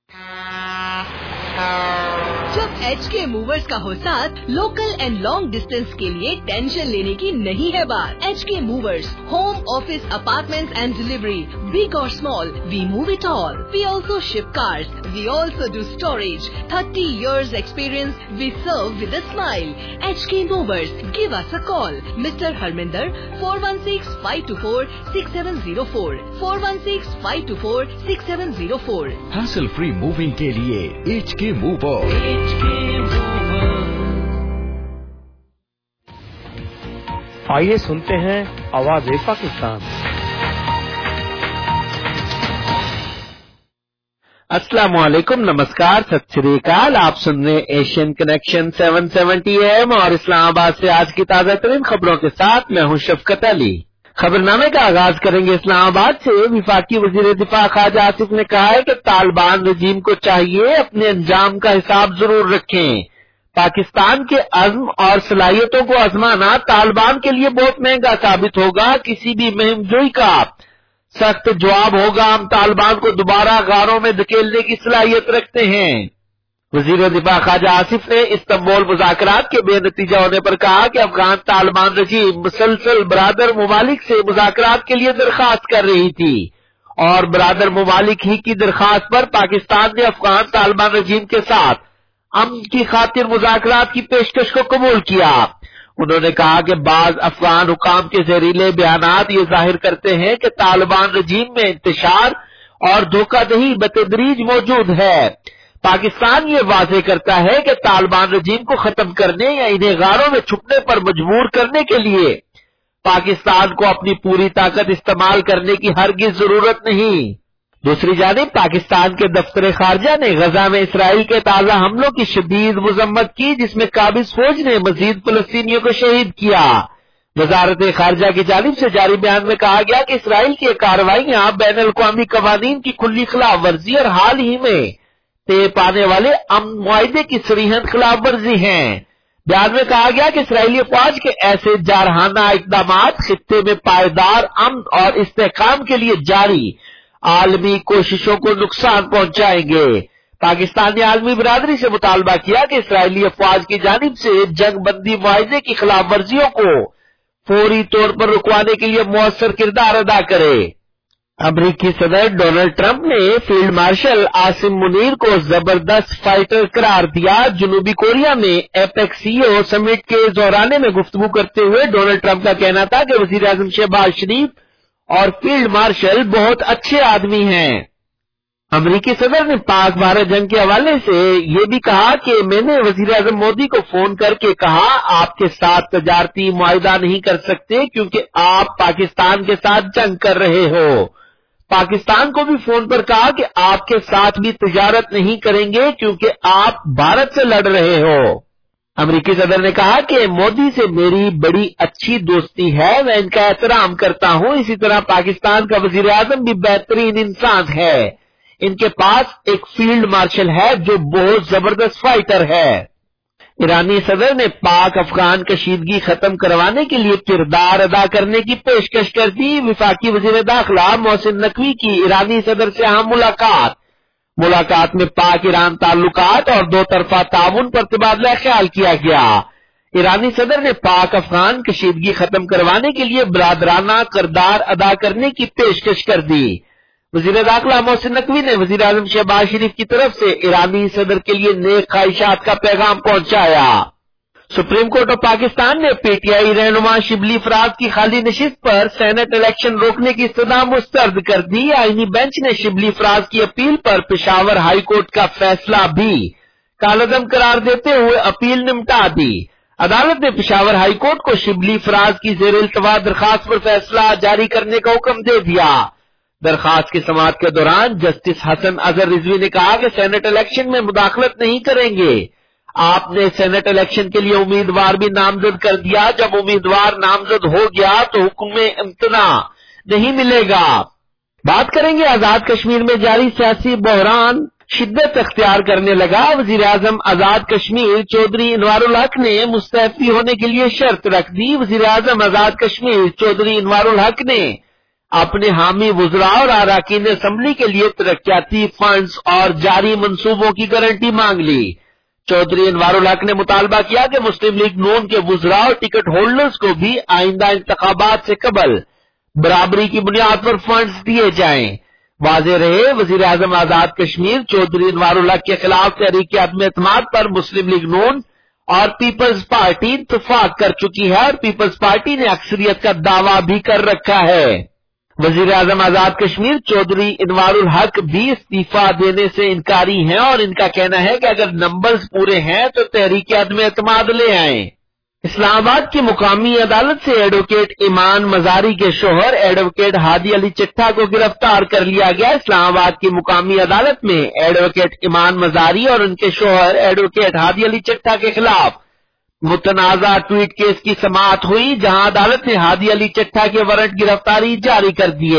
[SPEAKER 14] जब एच के मूवर्स का हो साथ, लोकल एंड लॉन्ग डिस्टेंस के लिए टेंशन लेने की नहीं है बात। H K movers, home, office, apartments and delivery, big और small, we move it all. We also ship cars, we also do storage. Thirty years experience, we serve with a smile. H K movers, give us a call. Mister Harminder, four one six, five two four, six seven zero four, four one six, five two four, six seven zero four.
[SPEAKER 17] हासिल फ्री मूविंग के लिए एच के मूवर।
[SPEAKER 2] आइए सुनते हैं आवाज पाकिस्तान।
[SPEAKER 19] अस्सलाम वालेकुम, नमस्कार, सत श्री अकाल। आप सुन रहे Asian Connection seven seventy A M और इस्लामाबाद से आज की ताजा तरीन खबरों के साथ मैं हूं शफकत अली। खबरनामे का आगाज करेंगे इस्लामाबाद से। विफाकी वजीर दिफा ख्वाजा आसिफ ने कहा है कि तालिबान रजीम को चाहिए अपने अंजाम का हिसाब जरूर रखें। पाकिस्तान के अज़्म और सलाहियतों को आजमाना तालिबान के लिए बहुत महंगा साबित होगा। किसी भी मुहिम जोई का सख्त जवाब होगा। हम तालिबान को दोबारा गारों में धकेलने की सलाहियत रखते हैं। वजीर दिफा ख्वाजा आसिफ ने इस्तांबुल मुज़ाकरात के बेनतीजा होने पर कहा कि अफगान तालिबान रजीम मुसलसल बरादर ममालिक से मुज़ाकरात के लिए दरखास्त कर रही थी और बरादर ममालिक ही की दरखास्त पर पाकिस्तान ने अफगान तालिबान रजीम के साथ अमन की खातिर मुज़ाकरात की पेशकश को कबूल किया। उन्होंने कहा कि बाज अफगान हुकाम के जहरीले बयानात ये जाहिर करते हैं कि तालिबान रजीम में इंतशार और धोखाधड़ी बतदरीज मौजूद है। पाकिस्तान ये वाज़ेह करता है कि तालिबान रजीम को खत्म करने या इन्हें गारों में छुपने पर मजबूर करने के लिए पाकिस्तान को अपनी पूरी ताकत इस्तेमाल करने की हरगिज जरूरत नहीं। दूसरी जानिब पाकिस्तान के दफ्तर खारजा ने गजा में इसराइल के ताजा हमलों की शदीद मजम्मत की, जिसमें काबिज फौज ने मजीद फलस्तीनियों को शहीद किया। वजारत खारजा की जानिब से जारी बयान में कहा गया कि इसराइल की कार्रवाइयां बैन अल-अक़वामी कवानीन की खुली खिलाफ वर्जी और हाल ही में तय पाने वाले अमन मुआहिदे की सरीहन खिलाफ वर्जी हैं। बयान में कहा गया कि इसराइली फौज के ऐसे जारहाना इक़दामात खित्ते में पायदार अमन और इस्तेहकाम के लिए जारी आलमी कोशिशों को नुकसान पहुंचाएंगे। पाकिस्तान ने आलमी बिरादरी से मुतालबा किया कि इसराइली अफवाज की जानिब से जंग बंदी मुआहिदे की खिलाफ वर्जियों को फौरी तौर पर रुकवाने के लिए मौसर किरदार अदा करे। अमरीकी सदर डोनाल्ड ट्रंप ने फील्ड मार्शल आसिम मुनीर को जबरदस्त फाइटर करार दिया। जनूबी कोरिया में एपेक सीईओ समिट के दौराने में गुफ्तगू करते हुए डोनाल्ड ट्रंप का कहना था कि वजीर आजम शहबाज शरीफ और फील्ड मार्शल बहुत अच्छे आदमी हैं। अमरीकी सदर ने पाक भारत जंग के हवाले से ये भी कहा कि मैंने वजीर आजम मोदी को फोन करके कहा आपके साथ तजारती मुआहिदा नहीं कर सकते क्योंकि आप पाकिस्तान के साथ जंग कर रहे हो। पाकिस्तान को भी फोन पर कहा कि आपके साथ भी तजारत नहीं करेंगे क्योंकि आप भारत से लड़ रहे हो। अमरीकी सदर ने कहा कि मोदी से मेरी बड़ी अच्छी दोस्ती है, मैं इनका एहतराम करता हूं। इसी तरह पाकिस्तान का वजीर आजम भी बेहतरीन इंसान है। इनके पास एक फील्ड मार्शल है जो बहुत जबरदस्त फाइटर है। ईरानी सदर ने पाक अफगान कशीदगी खत्म करवाने के लिए किरदार अदा करने की पेशकश कर दी। विफाकी वजीर दाखिला मोहसिन नकवी की ईरानी सदर से अहम मुलाकात मुलाकात में पाक ईरान ताल्लुकात और दो तरफा ताउन पर तबादला ख्याल किया गया। ईरानी सदर ने पाक अफगान कशीदगी खत्म करवाने के लिए बरादराना किरदार अदा करने की पेशकश कर दी। वजीर दाखिला मोहसिन नकवी ने वजीर आजम शहबाज शरीफ की तरफ से ईरानी सदर के लिए नेक ख्वाहिशात का पैगाम पहुंचाया। सुप्रीम कोर्ट ऑफ पाकिस्तान ने पीटीआई रहनुमा शिबली फराज की खाली नशिस्त पर सेनेट इलेक्शन रोकने की इस्तदा मुस्तरद कर दी। आईनी बेंच ने शिबली फराज की अपील पर पेशावर हाई कोर्ट का फैसला भी कालअदम करार देते हुए अपील निपटा दी। अदालत ने पेशावर हाई कोर्ट को शिबली फराज की जेर इल्तवा दरखास्त पर फैसला जारी करने का हुक्म दे दिया। दरखास्त की समाअत के दौरान जस्टिस हसन अजहर रिजवी ने कहा कि सेनेट इलेक्शन में मुदाखलत नहीं करेंगे। आपने सेनेट इलेक्शन के लिए उम्मीदवार भी नामजद कर दिया। जब उम्मीदवार नामजद हो गया तो हुक्म में इम्तना नहीं मिलेगा। बात करेंगे आजाद कश्मीर में जारी सियासी बहरान शिद्दत अख्तियार करने लगा। वजीर आजम आजाद कश्मीर चौधरी इनवारुल हक ने मुस्तैफी होने के लिए शर्त रख दी। वजीर आजम आजाद कश्मीर चौधरी इनवारुल हक ने अपने हामी वुज़रा और अरकान असम्बली के लिए तरक्याती फंड्स और जारी मंसूबों की गारंटी मांग ली। चौधरी इनवारुल हक ने मुतालबा किया कि मुस्लिम लीग नून के वुज़रा और टिकट होल्डर्स को भी आइंदा इंतखाबात से कबल बराबरी की बुनियाद पर फंड्स दिए जाएं। वाज़ेह रहे वजीर आजम आजाद कश्मीर चौधरी इनवारुल हक के खिलाफ तहरीक अदम एतमाद पर मुस्लिम लीग नून और पीपल्स पार्टी इत्तफाक कर चुकी है और पीपल्स पार्टी ने अक्सरियत का दावा भी कर रखा है। वजीर आजम आजाद कश्मीर चौधरी इनवारुल हक भी इस्तीफा देने से इनकारी हैं और इनका कहना है कि अगर नंबर्स पूरे हैं तो तहरीक अदम एतमाद ले आएं। इस्लामाबाद की मुकामी अदालत से एडवोकेट ईमान मजारी के शोहर एडवोकेट हादी अली चिट्ठा को गिरफ्तार कर लिया गया। इस्लामाबाद की मुकामी अदालत में एडवोकेट ईमान मजारी और उनके शोहर एडवोकेट हादी अली चिट्ठा के खिलाफ मुतनाजा ट्वीट केस की समाअत हुई, जहां अदालत ने हादी अली चिट्ठा के वारंट गिरफ्तारी जारी कर दिए।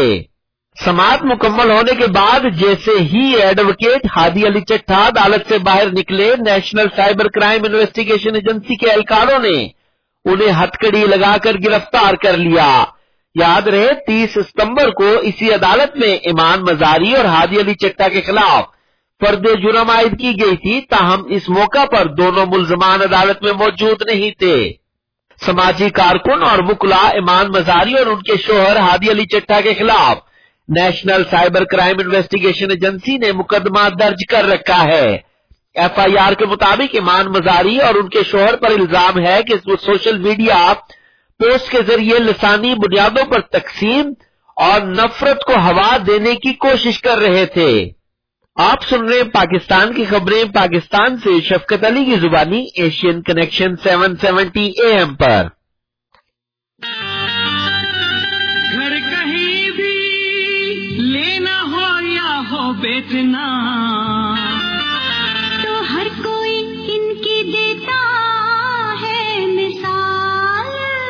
[SPEAKER 19] समाअत मुकम्मल होने के बाद जैसे ही एडवोकेट हादी अली चिट्ठा अदालत से बाहर निकले, national cyber crime investigation agency के एहलकारों ने उन्हें हथकड़ी लगाकर गिरफ्तार कर लिया। याद रहे तीस सितंबर को इसी अदालत में इमान मजारी और हादी अली चट्टा के खिलाफ फर्द जुर्म आयद की गई थी, ताहम इस मौका पर दोनों मुल्जमान अदालत में मौजूद नहीं थे। समाजी कारकुन और वुकला इमान मजारी और उनके शोहर हादी अली चट्टा के खिलाफ national cyber crime investigation agency ने मुकदमा दर्ज कर रखा है। एफ आई आर के मुताबिक इमान मजारी और उनके शोहर पर इल्जाम है कि वो सोशल मीडिया पोस्ट के जरिए लिसानी बुनियादों पर तकसीम और नफरत को हवा देने की कोशिश कर रहे थे। आप सुन रहे हैं पाकिस्तान की खबरें पाकिस्तान से शफकत अली की जुबानी एशियन कनेक्शन सात सौ सत्तर ए एम पर।
[SPEAKER 6] घर कहीं भी लेना हो या हो बेचना
[SPEAKER 4] तो हर कोई इनकी देता है मिसाल।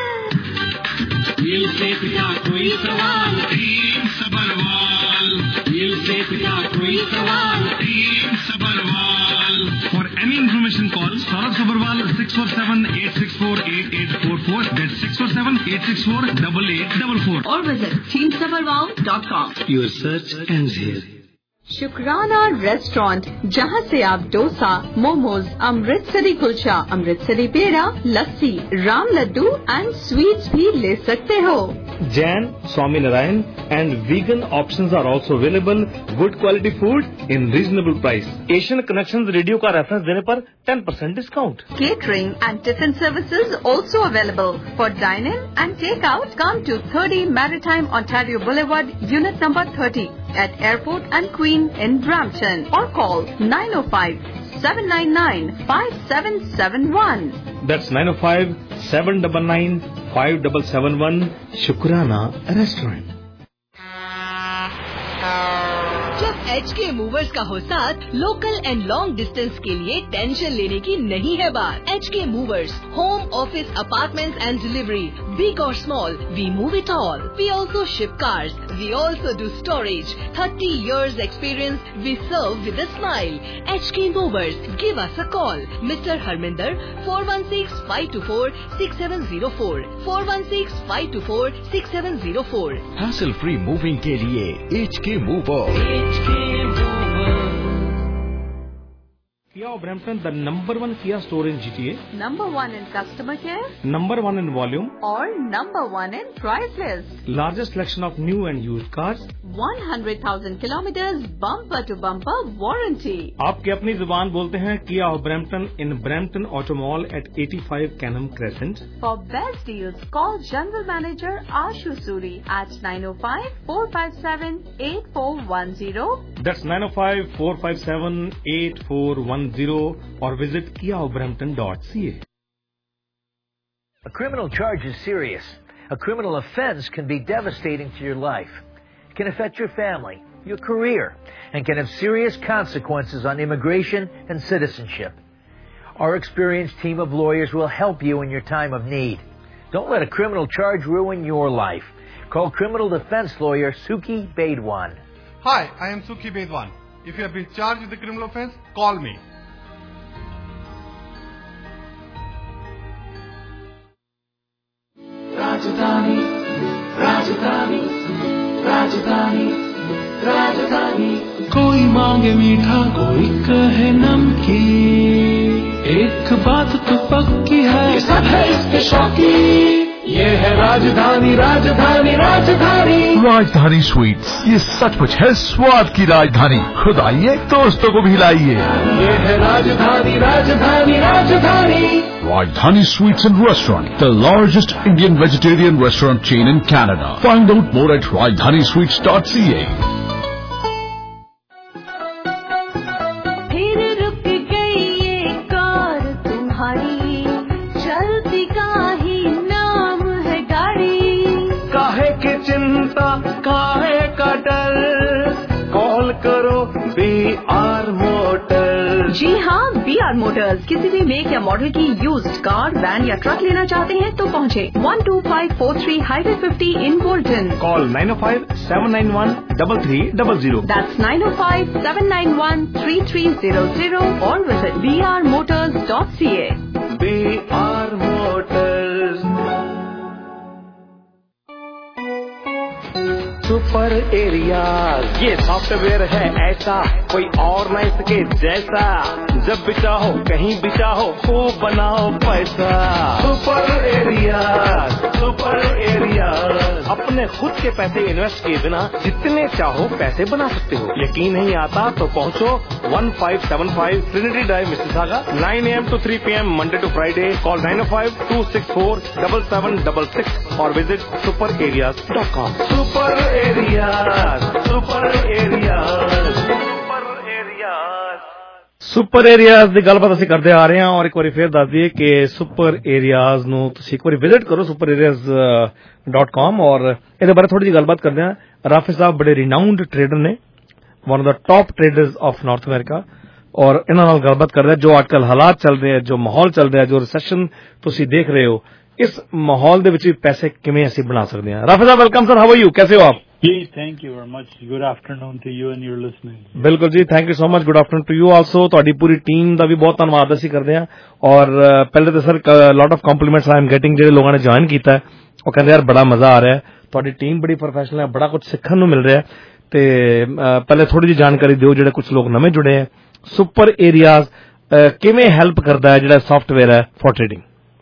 [SPEAKER 6] दिल से पिता कोई सवाल तीन सबरवाल, दिल से पिता कोई सवाल तीन Sabharwal. For any information call Saurabh Sabharwal six four seven eight six four eight eight four four, that's six four seven eight six four eight eight four four.
[SPEAKER 3] Or visit team sabharwal dot com.
[SPEAKER 6] Your search ends here.
[SPEAKER 3] Shukrana restaurant, जहां से आप डोसा, मोमोज, अमृतसरी कुलचा, अमृतसरी पेड़ा, लस्सी, राम लड्डू एंड स्वीट्स भी ले सकते हो।
[SPEAKER 2] Jain, Swami Narayan and vegan options are also available. Good quality food in reasonable price. Asian Connections Radio का रेफरेंस देने पर ten percent discount.
[SPEAKER 3] Catering and tiffin services also available. For dine-in and take-out, come to thirty Maritime Ontario Boulevard, unit number thirty at Airport and Queen in Brampton, or call nine oh five, seven nine nine, five seven seven one.
[SPEAKER 2] That's nine oh five, seven nine nine, five seven seven one. Shukrana Restaurant.
[SPEAKER 14] जब एच के मूवर्स का हो साथ, लोकल एंड लॉन्ग डिस्टेंस के लिए टेंशन लेने की नहीं है बात। H K movers, home, office, apartments and delivery, big और small, we move it all. We also ship cars, we also do storage. Thirty years experience, we serve with a smile. H K movers, give us a call. Mister Harminder, four one six, five two four, six seven zero four, four one six, five two four, six seven zero four.
[SPEAKER 17] हासिल फ्री मूविंग के लिए H K mover.
[SPEAKER 2] Kia of Brampton, the number one Kia store in G T A.
[SPEAKER 3] Number one in customer care.
[SPEAKER 2] Number one in volume.
[SPEAKER 3] Or number one in price list.
[SPEAKER 2] Largest selection of new and used cars.
[SPEAKER 3] one hundred thousand kilometers bumper to bumper warranty.
[SPEAKER 2] आपके अपनी जुबान बोलते हैं Kia of Brampton in Brampton Auto Mall at eighty-five Canham Crescent.
[SPEAKER 3] For best deals, call General Manager Ashu Suri at nine oh five, four five seven, eight four one zero.
[SPEAKER 2] That's nine oh five, four five seven, eight four one zero or visit kia of brampton dot c a.
[SPEAKER 8] A criminal charge is serious. A criminal offense can be devastating to your life. It can affect your family, your career, and can have serious consequences on immigration and citizenship. Our experienced team of lawyers will help you in your time of need. Don't let a criminal charge ruin your life. Call criminal defense lawyer Suki Bedwan.
[SPEAKER 9] Hi, I am Suki Bedwan. If you have been charged with a criminal offense, call me.
[SPEAKER 12] Rajdhani, Rajdhani, Rajdhani, Rajdhani. कोई मांगे मीठा, कोई कहे नमकीन, एक बात तो पक्की है, ये सब है इसके शौकीन। ये है राजधानी, राजधानी, राजधानी।
[SPEAKER 10] राजधानी स्वीट्स, ये सचमुच है स्वाद की राजधानी। खुद आइए, दोस्तों को भी लाइए।
[SPEAKER 12] ये है राजधानी, राजधानी, राजधानी।
[SPEAKER 10] Rajdhani Sweets and Restaurant, the largest Indian vegetarian restaurant chain in Canada. Find out more at rajdhani sweets dot c a.
[SPEAKER 4] फिर रुक गई ये कार तुम्हारी, चलती का ही नाम है गाड़ी।
[SPEAKER 7] काहे की चिंता, काहे का डर, कॉल करो बी आर मोटर।
[SPEAKER 3] जी हाँ, बी आर मोटर्स। किसी भी मेक या मॉडल की यूज्ड कार, वैन या ट्रक लेना चाहते हैं तो पहुँचे one two five four three Highway fifty in Bolton.
[SPEAKER 2] Call nine oh five, seven nine one, three three zero zero.
[SPEAKER 3] That's nine oh five, seven nine one, three three zero zero or visit b r motors dot c a.
[SPEAKER 7] B R Motors. Super areas ये सॉफ्टवेयर है ऐसा कोई और नहीं सके जैसा जब भी चाहो कहीं भी चाहो खूब बनाओ पैसा सुपर एरियाज सुपर एरियाज अपने खुद के पैसे इन्वेस्ट किए बिना जितने चाहो पैसे बना सकते हो। यकीन नहीं आता तो पहुंचो one five seven five Trinity Drive Mississauga nine A M to three P M Monday to Friday. Call nine O five two six four double seven double six और visit Super Areas dot com. Super Areas Super Areas Super Areas
[SPEAKER 2] Super Areas ਦੀ ਗੱਲਬਾਤ ਅਸੀਂ ਕਰਦੇ ਆ ਰਹੇ ਹਾਂ ਔਰ ਇੱਕ ਵਾਰੀ ਫੇਰ ਦੱਸ ਦਈਏ ਕਿ ਸੁਪਰ ਏਰੀਆਜ਼ ਨੂੰ ਤੁਸੀਂ ਇੱਕ ਵਾਰੀ ਵਿਜ਼ਿਟ ਕਰੋ ਸੁਪਰ ਏਰੀਆਜ਼ ਡਾਟ ਕਾਮ ਔਰ ਇਹਦੇ ਬਾਰੇ ਥੋੜੀ ਜਿਹੀ ਗੱਲਬਾਤ ਕਰਦੇ ਹਾਂ। ਰਾਫੀ ਸਾਹਿਬ ਬੜੇ ਰਿਨਾਊਂਡ ਟ੍ਰੇਡਰ ਨੇ, one of the top traders of North America ਔਰ ਇਹਨਾਂ ਨਾਲ ਗੱਲਬਾਤ ਕਰਦੇ ਹਾਂ ਜੋ ਅੱਜ ਕੱਲ੍ਹ ਹਾਲਾਤ ਚੱਲ ਰਹੇ ਹੈ, ਜੋ ਮਾਹੌਲ ਚੱਲ ਰਿਹਾ, ਜੋ ਰਿਸੈਸ਼ਨ ਤੁਸੀਂ ਦੇਖ ਰਹੇ ਹੋ, ਇਸ ਮਾਹੌਲ ਦੇ ਵਿੱਚ ਵੀ ਪੈਸੇ ਕਿਵੇਂ ਅਸੀਂ ਬਣਾ ਸਕਦੇ ਹਾਂ। Rafi Sahib welcome sir, how are you, ਕੈਸੇ ਹੋ ਆਪ?
[SPEAKER 20] जी thank you very much, good afternoon to you and your listening.
[SPEAKER 2] बिल्कुल जी, thank you so much, good afternoon to you also. ਤੁਹਾਡੀ ਪੂਰੀ ਟੀਮ ਦਾ ਵੀ ਬਹੁਤ ਧੰਨਵਾਦ ਅਸੀਂ ਕਰਦੇ ਹਾਂ ਔਰ ਪਹਿਲੇ ਤਾਂ sir lot of compliments I am getting ਜਿਹੜੇ ਲੋਕਾਂ ਨੇ ਜੁਆਇਨ ਕੀਤਾ ਉਹ ਕਹਿੰਦੇ ਯਾਰ ਬੜਾ ਮਜ਼ਾ ਆ ਰਿਹਾ ਹੈ, ਤੁਹਾਡੀ ਟੀਮ ਬੜੀ ਪ੍ਰੋਫੈਸ਼ਨਲ ਹੈ, ਬੜਾ ਕੁਝ ਸਿੱਖਣ ਨੂੰ ਮਿਲ ਰਿਹਾ ਹੈ। ਤੇ ਪਹਿਲੇ ਥੋੜੀ ਜਿਹੀ ਜਾਣਕਾਰੀ ਦਿਓ ਜਿਹੜੇ ਕੁਝ ਲੋਕ ਨਵੇਂ ਜੁੜੇ ਹੈ, ਸੁਪਰ ਏਰੀਆਜ਼ ਕਿਵੇਂ ਹੈਲਪ ਕਰਦਾ ਹੈ ਜਿਹੜਾ ਸੌਫਟਵੇਅਰ ਹੈ ਫॉर ਟ੍ਰੇਡਿੰਗ?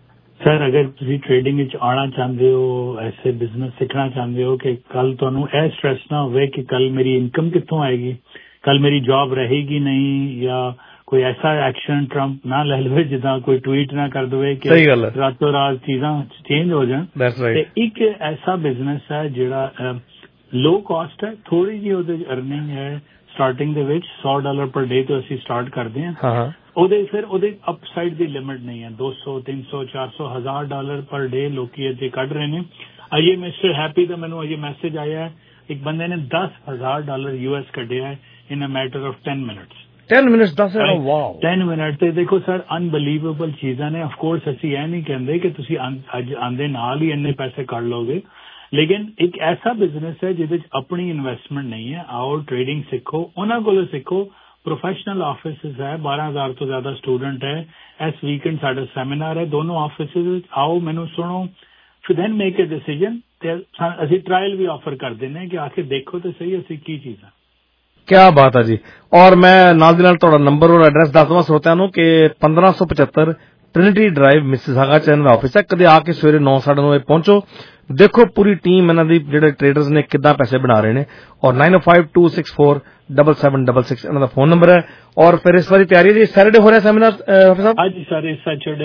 [SPEAKER 20] ਸਰ ਅਗਰ ਤੁਸੀਂ ਟ੍ਰੇਡਿੰਗ ਵਿੱਚ ਆਉਣਾ ਚਾਹੁੰਦੇ ਹੋ, ਐਸੇ ਬਿਜ਼ਨਸ ਸਿੱਖਣਾ ਚਾਹੁੰਦੇ ਹੋ ਕਿ ਕੱਲ ਤੁਹਾਨੂੰ ਇਹ ਸਟ੍ਰੈਸ ਨਾ ਹੋਵੇ ਕਿ ਕੱਲ ਮੇਰੀ ਇਨਕਮ ਕਿੱਥੋਂ ਆਏਗੀ, ਕੱਲ ਮੇਰੀ ਜੌਬ ਰਹੇਗੀ ਨਹੀਂ, ਜਾਂ ਕੋਈ ਐਸਾ ਐਕਸ਼ਨ ਟਰੰਪ ਨਾ ਲੈ ਲਵੇ ਜਿੱਦਾਂ ਕੋਈ ਟਵੀਟ ਨਾ ਕਰ ਦੇਵੇ ਕਿ ਰਾਤੋਂ ਰਾਤ ਚੀਜ਼ਾਂ ਚੇਂਜ ਹੋ ਜਾਣ। ਤੇ ਇੱਕ ਐਸਾ ਬਿਜ਼ਨਸ ਹੈ ਜਿਹੜਾ ਲੋ ਕਾਸਟ ਹੈ, ਥੋੜੀ ਜਿਹੀ ਉਹਦੇ ਅਰਨਿੰਗ ਹੈ ਸਟਾਰਟਿੰਗ ਦੇ ਵਿੱਚ ਸੌ ਡਾਲਰ ਪਰ ਡੇ ਤੋਂ ਅਸੀਂ ਸਟਾਰਟ ਕਰਦੇ ਹਾਂ। ਉਹਦੇ ਫਿਰ ਉਹਦੇ ਅਪਸਾਈਡ ਦੀ ਲਿਮਿਟ ਨਹੀਂ ਹੈ, ਦੋ ਸੌ ਤਿੰਨ ਸੌ ਚਾਰ ਸੌ ਹਜ਼ਾਰ ਡਾਲਰ ਪਰ ਡੇ ਲੋਕੀ ਅਜੇ ਕੱਢ ਰਹੇ ਨੇ। ਅਜੇ ਮਿਸਟਰ ਹੈਪੀ ਦਾ ਮੈਨੂੰ ਅਜੇ ਮੈਸੇਜ ਆਇਆ ਹੈ, ਇੱਕ ਬੰਦੇ ਨੇ ਦਸ ਹਜ਼ਾਰ ਡਾਲਰ ਯੂ ਐਸ ਕੱਢਿਆ ਹੈ in a matter of ten minutes.
[SPEAKER 2] Ten minutes ਦਸ ਹਜ਼ਾਰ, ਵਾਓ,
[SPEAKER 20] ਟੈਨ ਮਿੰਟ ਤੇ ਦੇਖੋ ਸਰ ਅਨਬਲੀਵੇਬਲ ਚੀਜ਼ਾਂ ਨੇ। ਆਫ ਕੋਰਸ ਅਸੀਂ ਇਹ ਨਹੀਂ ਕਹਿੰਦੇ ਕਿ ਤੁਸੀਂ ਅੱਜ ਆਂਦੇ ਨਾਲ ਹੀ ਇੰਨੇ ਪੈਸੇ ਕੱਢ ਲਓਗੇ, ਲੇਕਿਨ ਇੱਕ ਐਸਾ ਬਿਜ਼ਨਸ ਹੈ ਜਿਹਦੇ ਚ ਆਪਣੀ ਇਨਵੈਸਟਮੈਂਟ ਨਹੀਂ ਹੈ। ਆਓ ਟ੍ਰੇਡਿੰਗ ਸਿੱਖੋ, ਉਹਨਾਂ ਕੋਲੋਂ ਸਿੱਖੋ। ਪ੍ਰੋਫੈਸ਼ਨਲ ਆਫਿਸਿਸ ਹੈ, ਬਾਰਾਂ ਹਜ਼ਾਰ ਤੋਂ ਜ਼ਿਆਦਾ ਸਟੂਡੈਂਟ ਹੈ। ਇਸ ਵੀਕਐਂਡ ਸਾਡਾ ਸੈਮੀਨਾਰ ਹੈ ਦੋਨੋਂ ਆਫਿਸਿਸ ਵਿੱਚ, ਆਓ ਮੈਨੂੰ ਸੁਣੋ, ਫਿਰ ਦੈਨ ਮੇਕ ਅ ਡਿਸੀਜਨ। ਤੇ ਅਸੀਂ ਟ੍ਰਾਇਲ ਵੀ ਆਫਰ ਕਰਦੇ ਨੇ ਕਿ ਆ ਕੇ ਦੇਖੋ ਤੇ ਸਹੀ ਅਸੀਂ ਕੀ ਚੀਜ਼ ਆ।
[SPEAKER 2] ਕਿਆ ਬਾਤ ਹੈ ਜੀ। ਔਰ ਮੈਂ ਨਾਲ ਦੀ ਨਾਲ ਤੁਹਾਡਾ ਨੰਬਰ ਔਰ ਐਡਰੈਸ ਦੱਸ ਦਵਾਂ ਸਰੋਤਿਆਂ ਨੂੰ ਕਿ ਪੰਦਰਾਂ ਸੌ ਪਚੱਤਰ ਟ੍ਰਿਨਿਟੀ ਡਰਾਈਵ ਮਿਸਿਸਾਗਾ ਚ ਇਹਨਾਂ ਦਾ ਆਫਿਸ ਹੈ। ਕਦੇ ਆ ਕੇ ਸਵੇਰੇ ਨੌ ਸਾਢੇ ਨੌ ਵਜੇ ਪਹੁੰਚੋ, ਦੇਖੋ ਪੂਰੀ ਟੀਮ ਇਹਨਾਂ ਦੀ ਜਿਹੜੇ ਟ੍ਰੇਡਰਸ ਨੇ ਕਿੱਦਾਂ ਪੈਸੇ ਬਣਾ ਰਹੇ ਨੇ। ਔਰ nine o five two six four double seven double six ਇਹਨਾਂ ਦਾ ਫੋਨ ਨੰਬਰ ਹੈ। ਔਰ ਫਿਰ ਇਸ ਵਾਰੀ ਤਿਆਰੀ ਜੀ ਸੈਟਰਡੇ ਹੋ ਰਿਹਾ ਸੈਮੀਨਾਰ ਹਾਫਿਜ਼ ਸਾਹਿਬ?
[SPEAKER 20] ਅੱਜ ਸਾਰੇ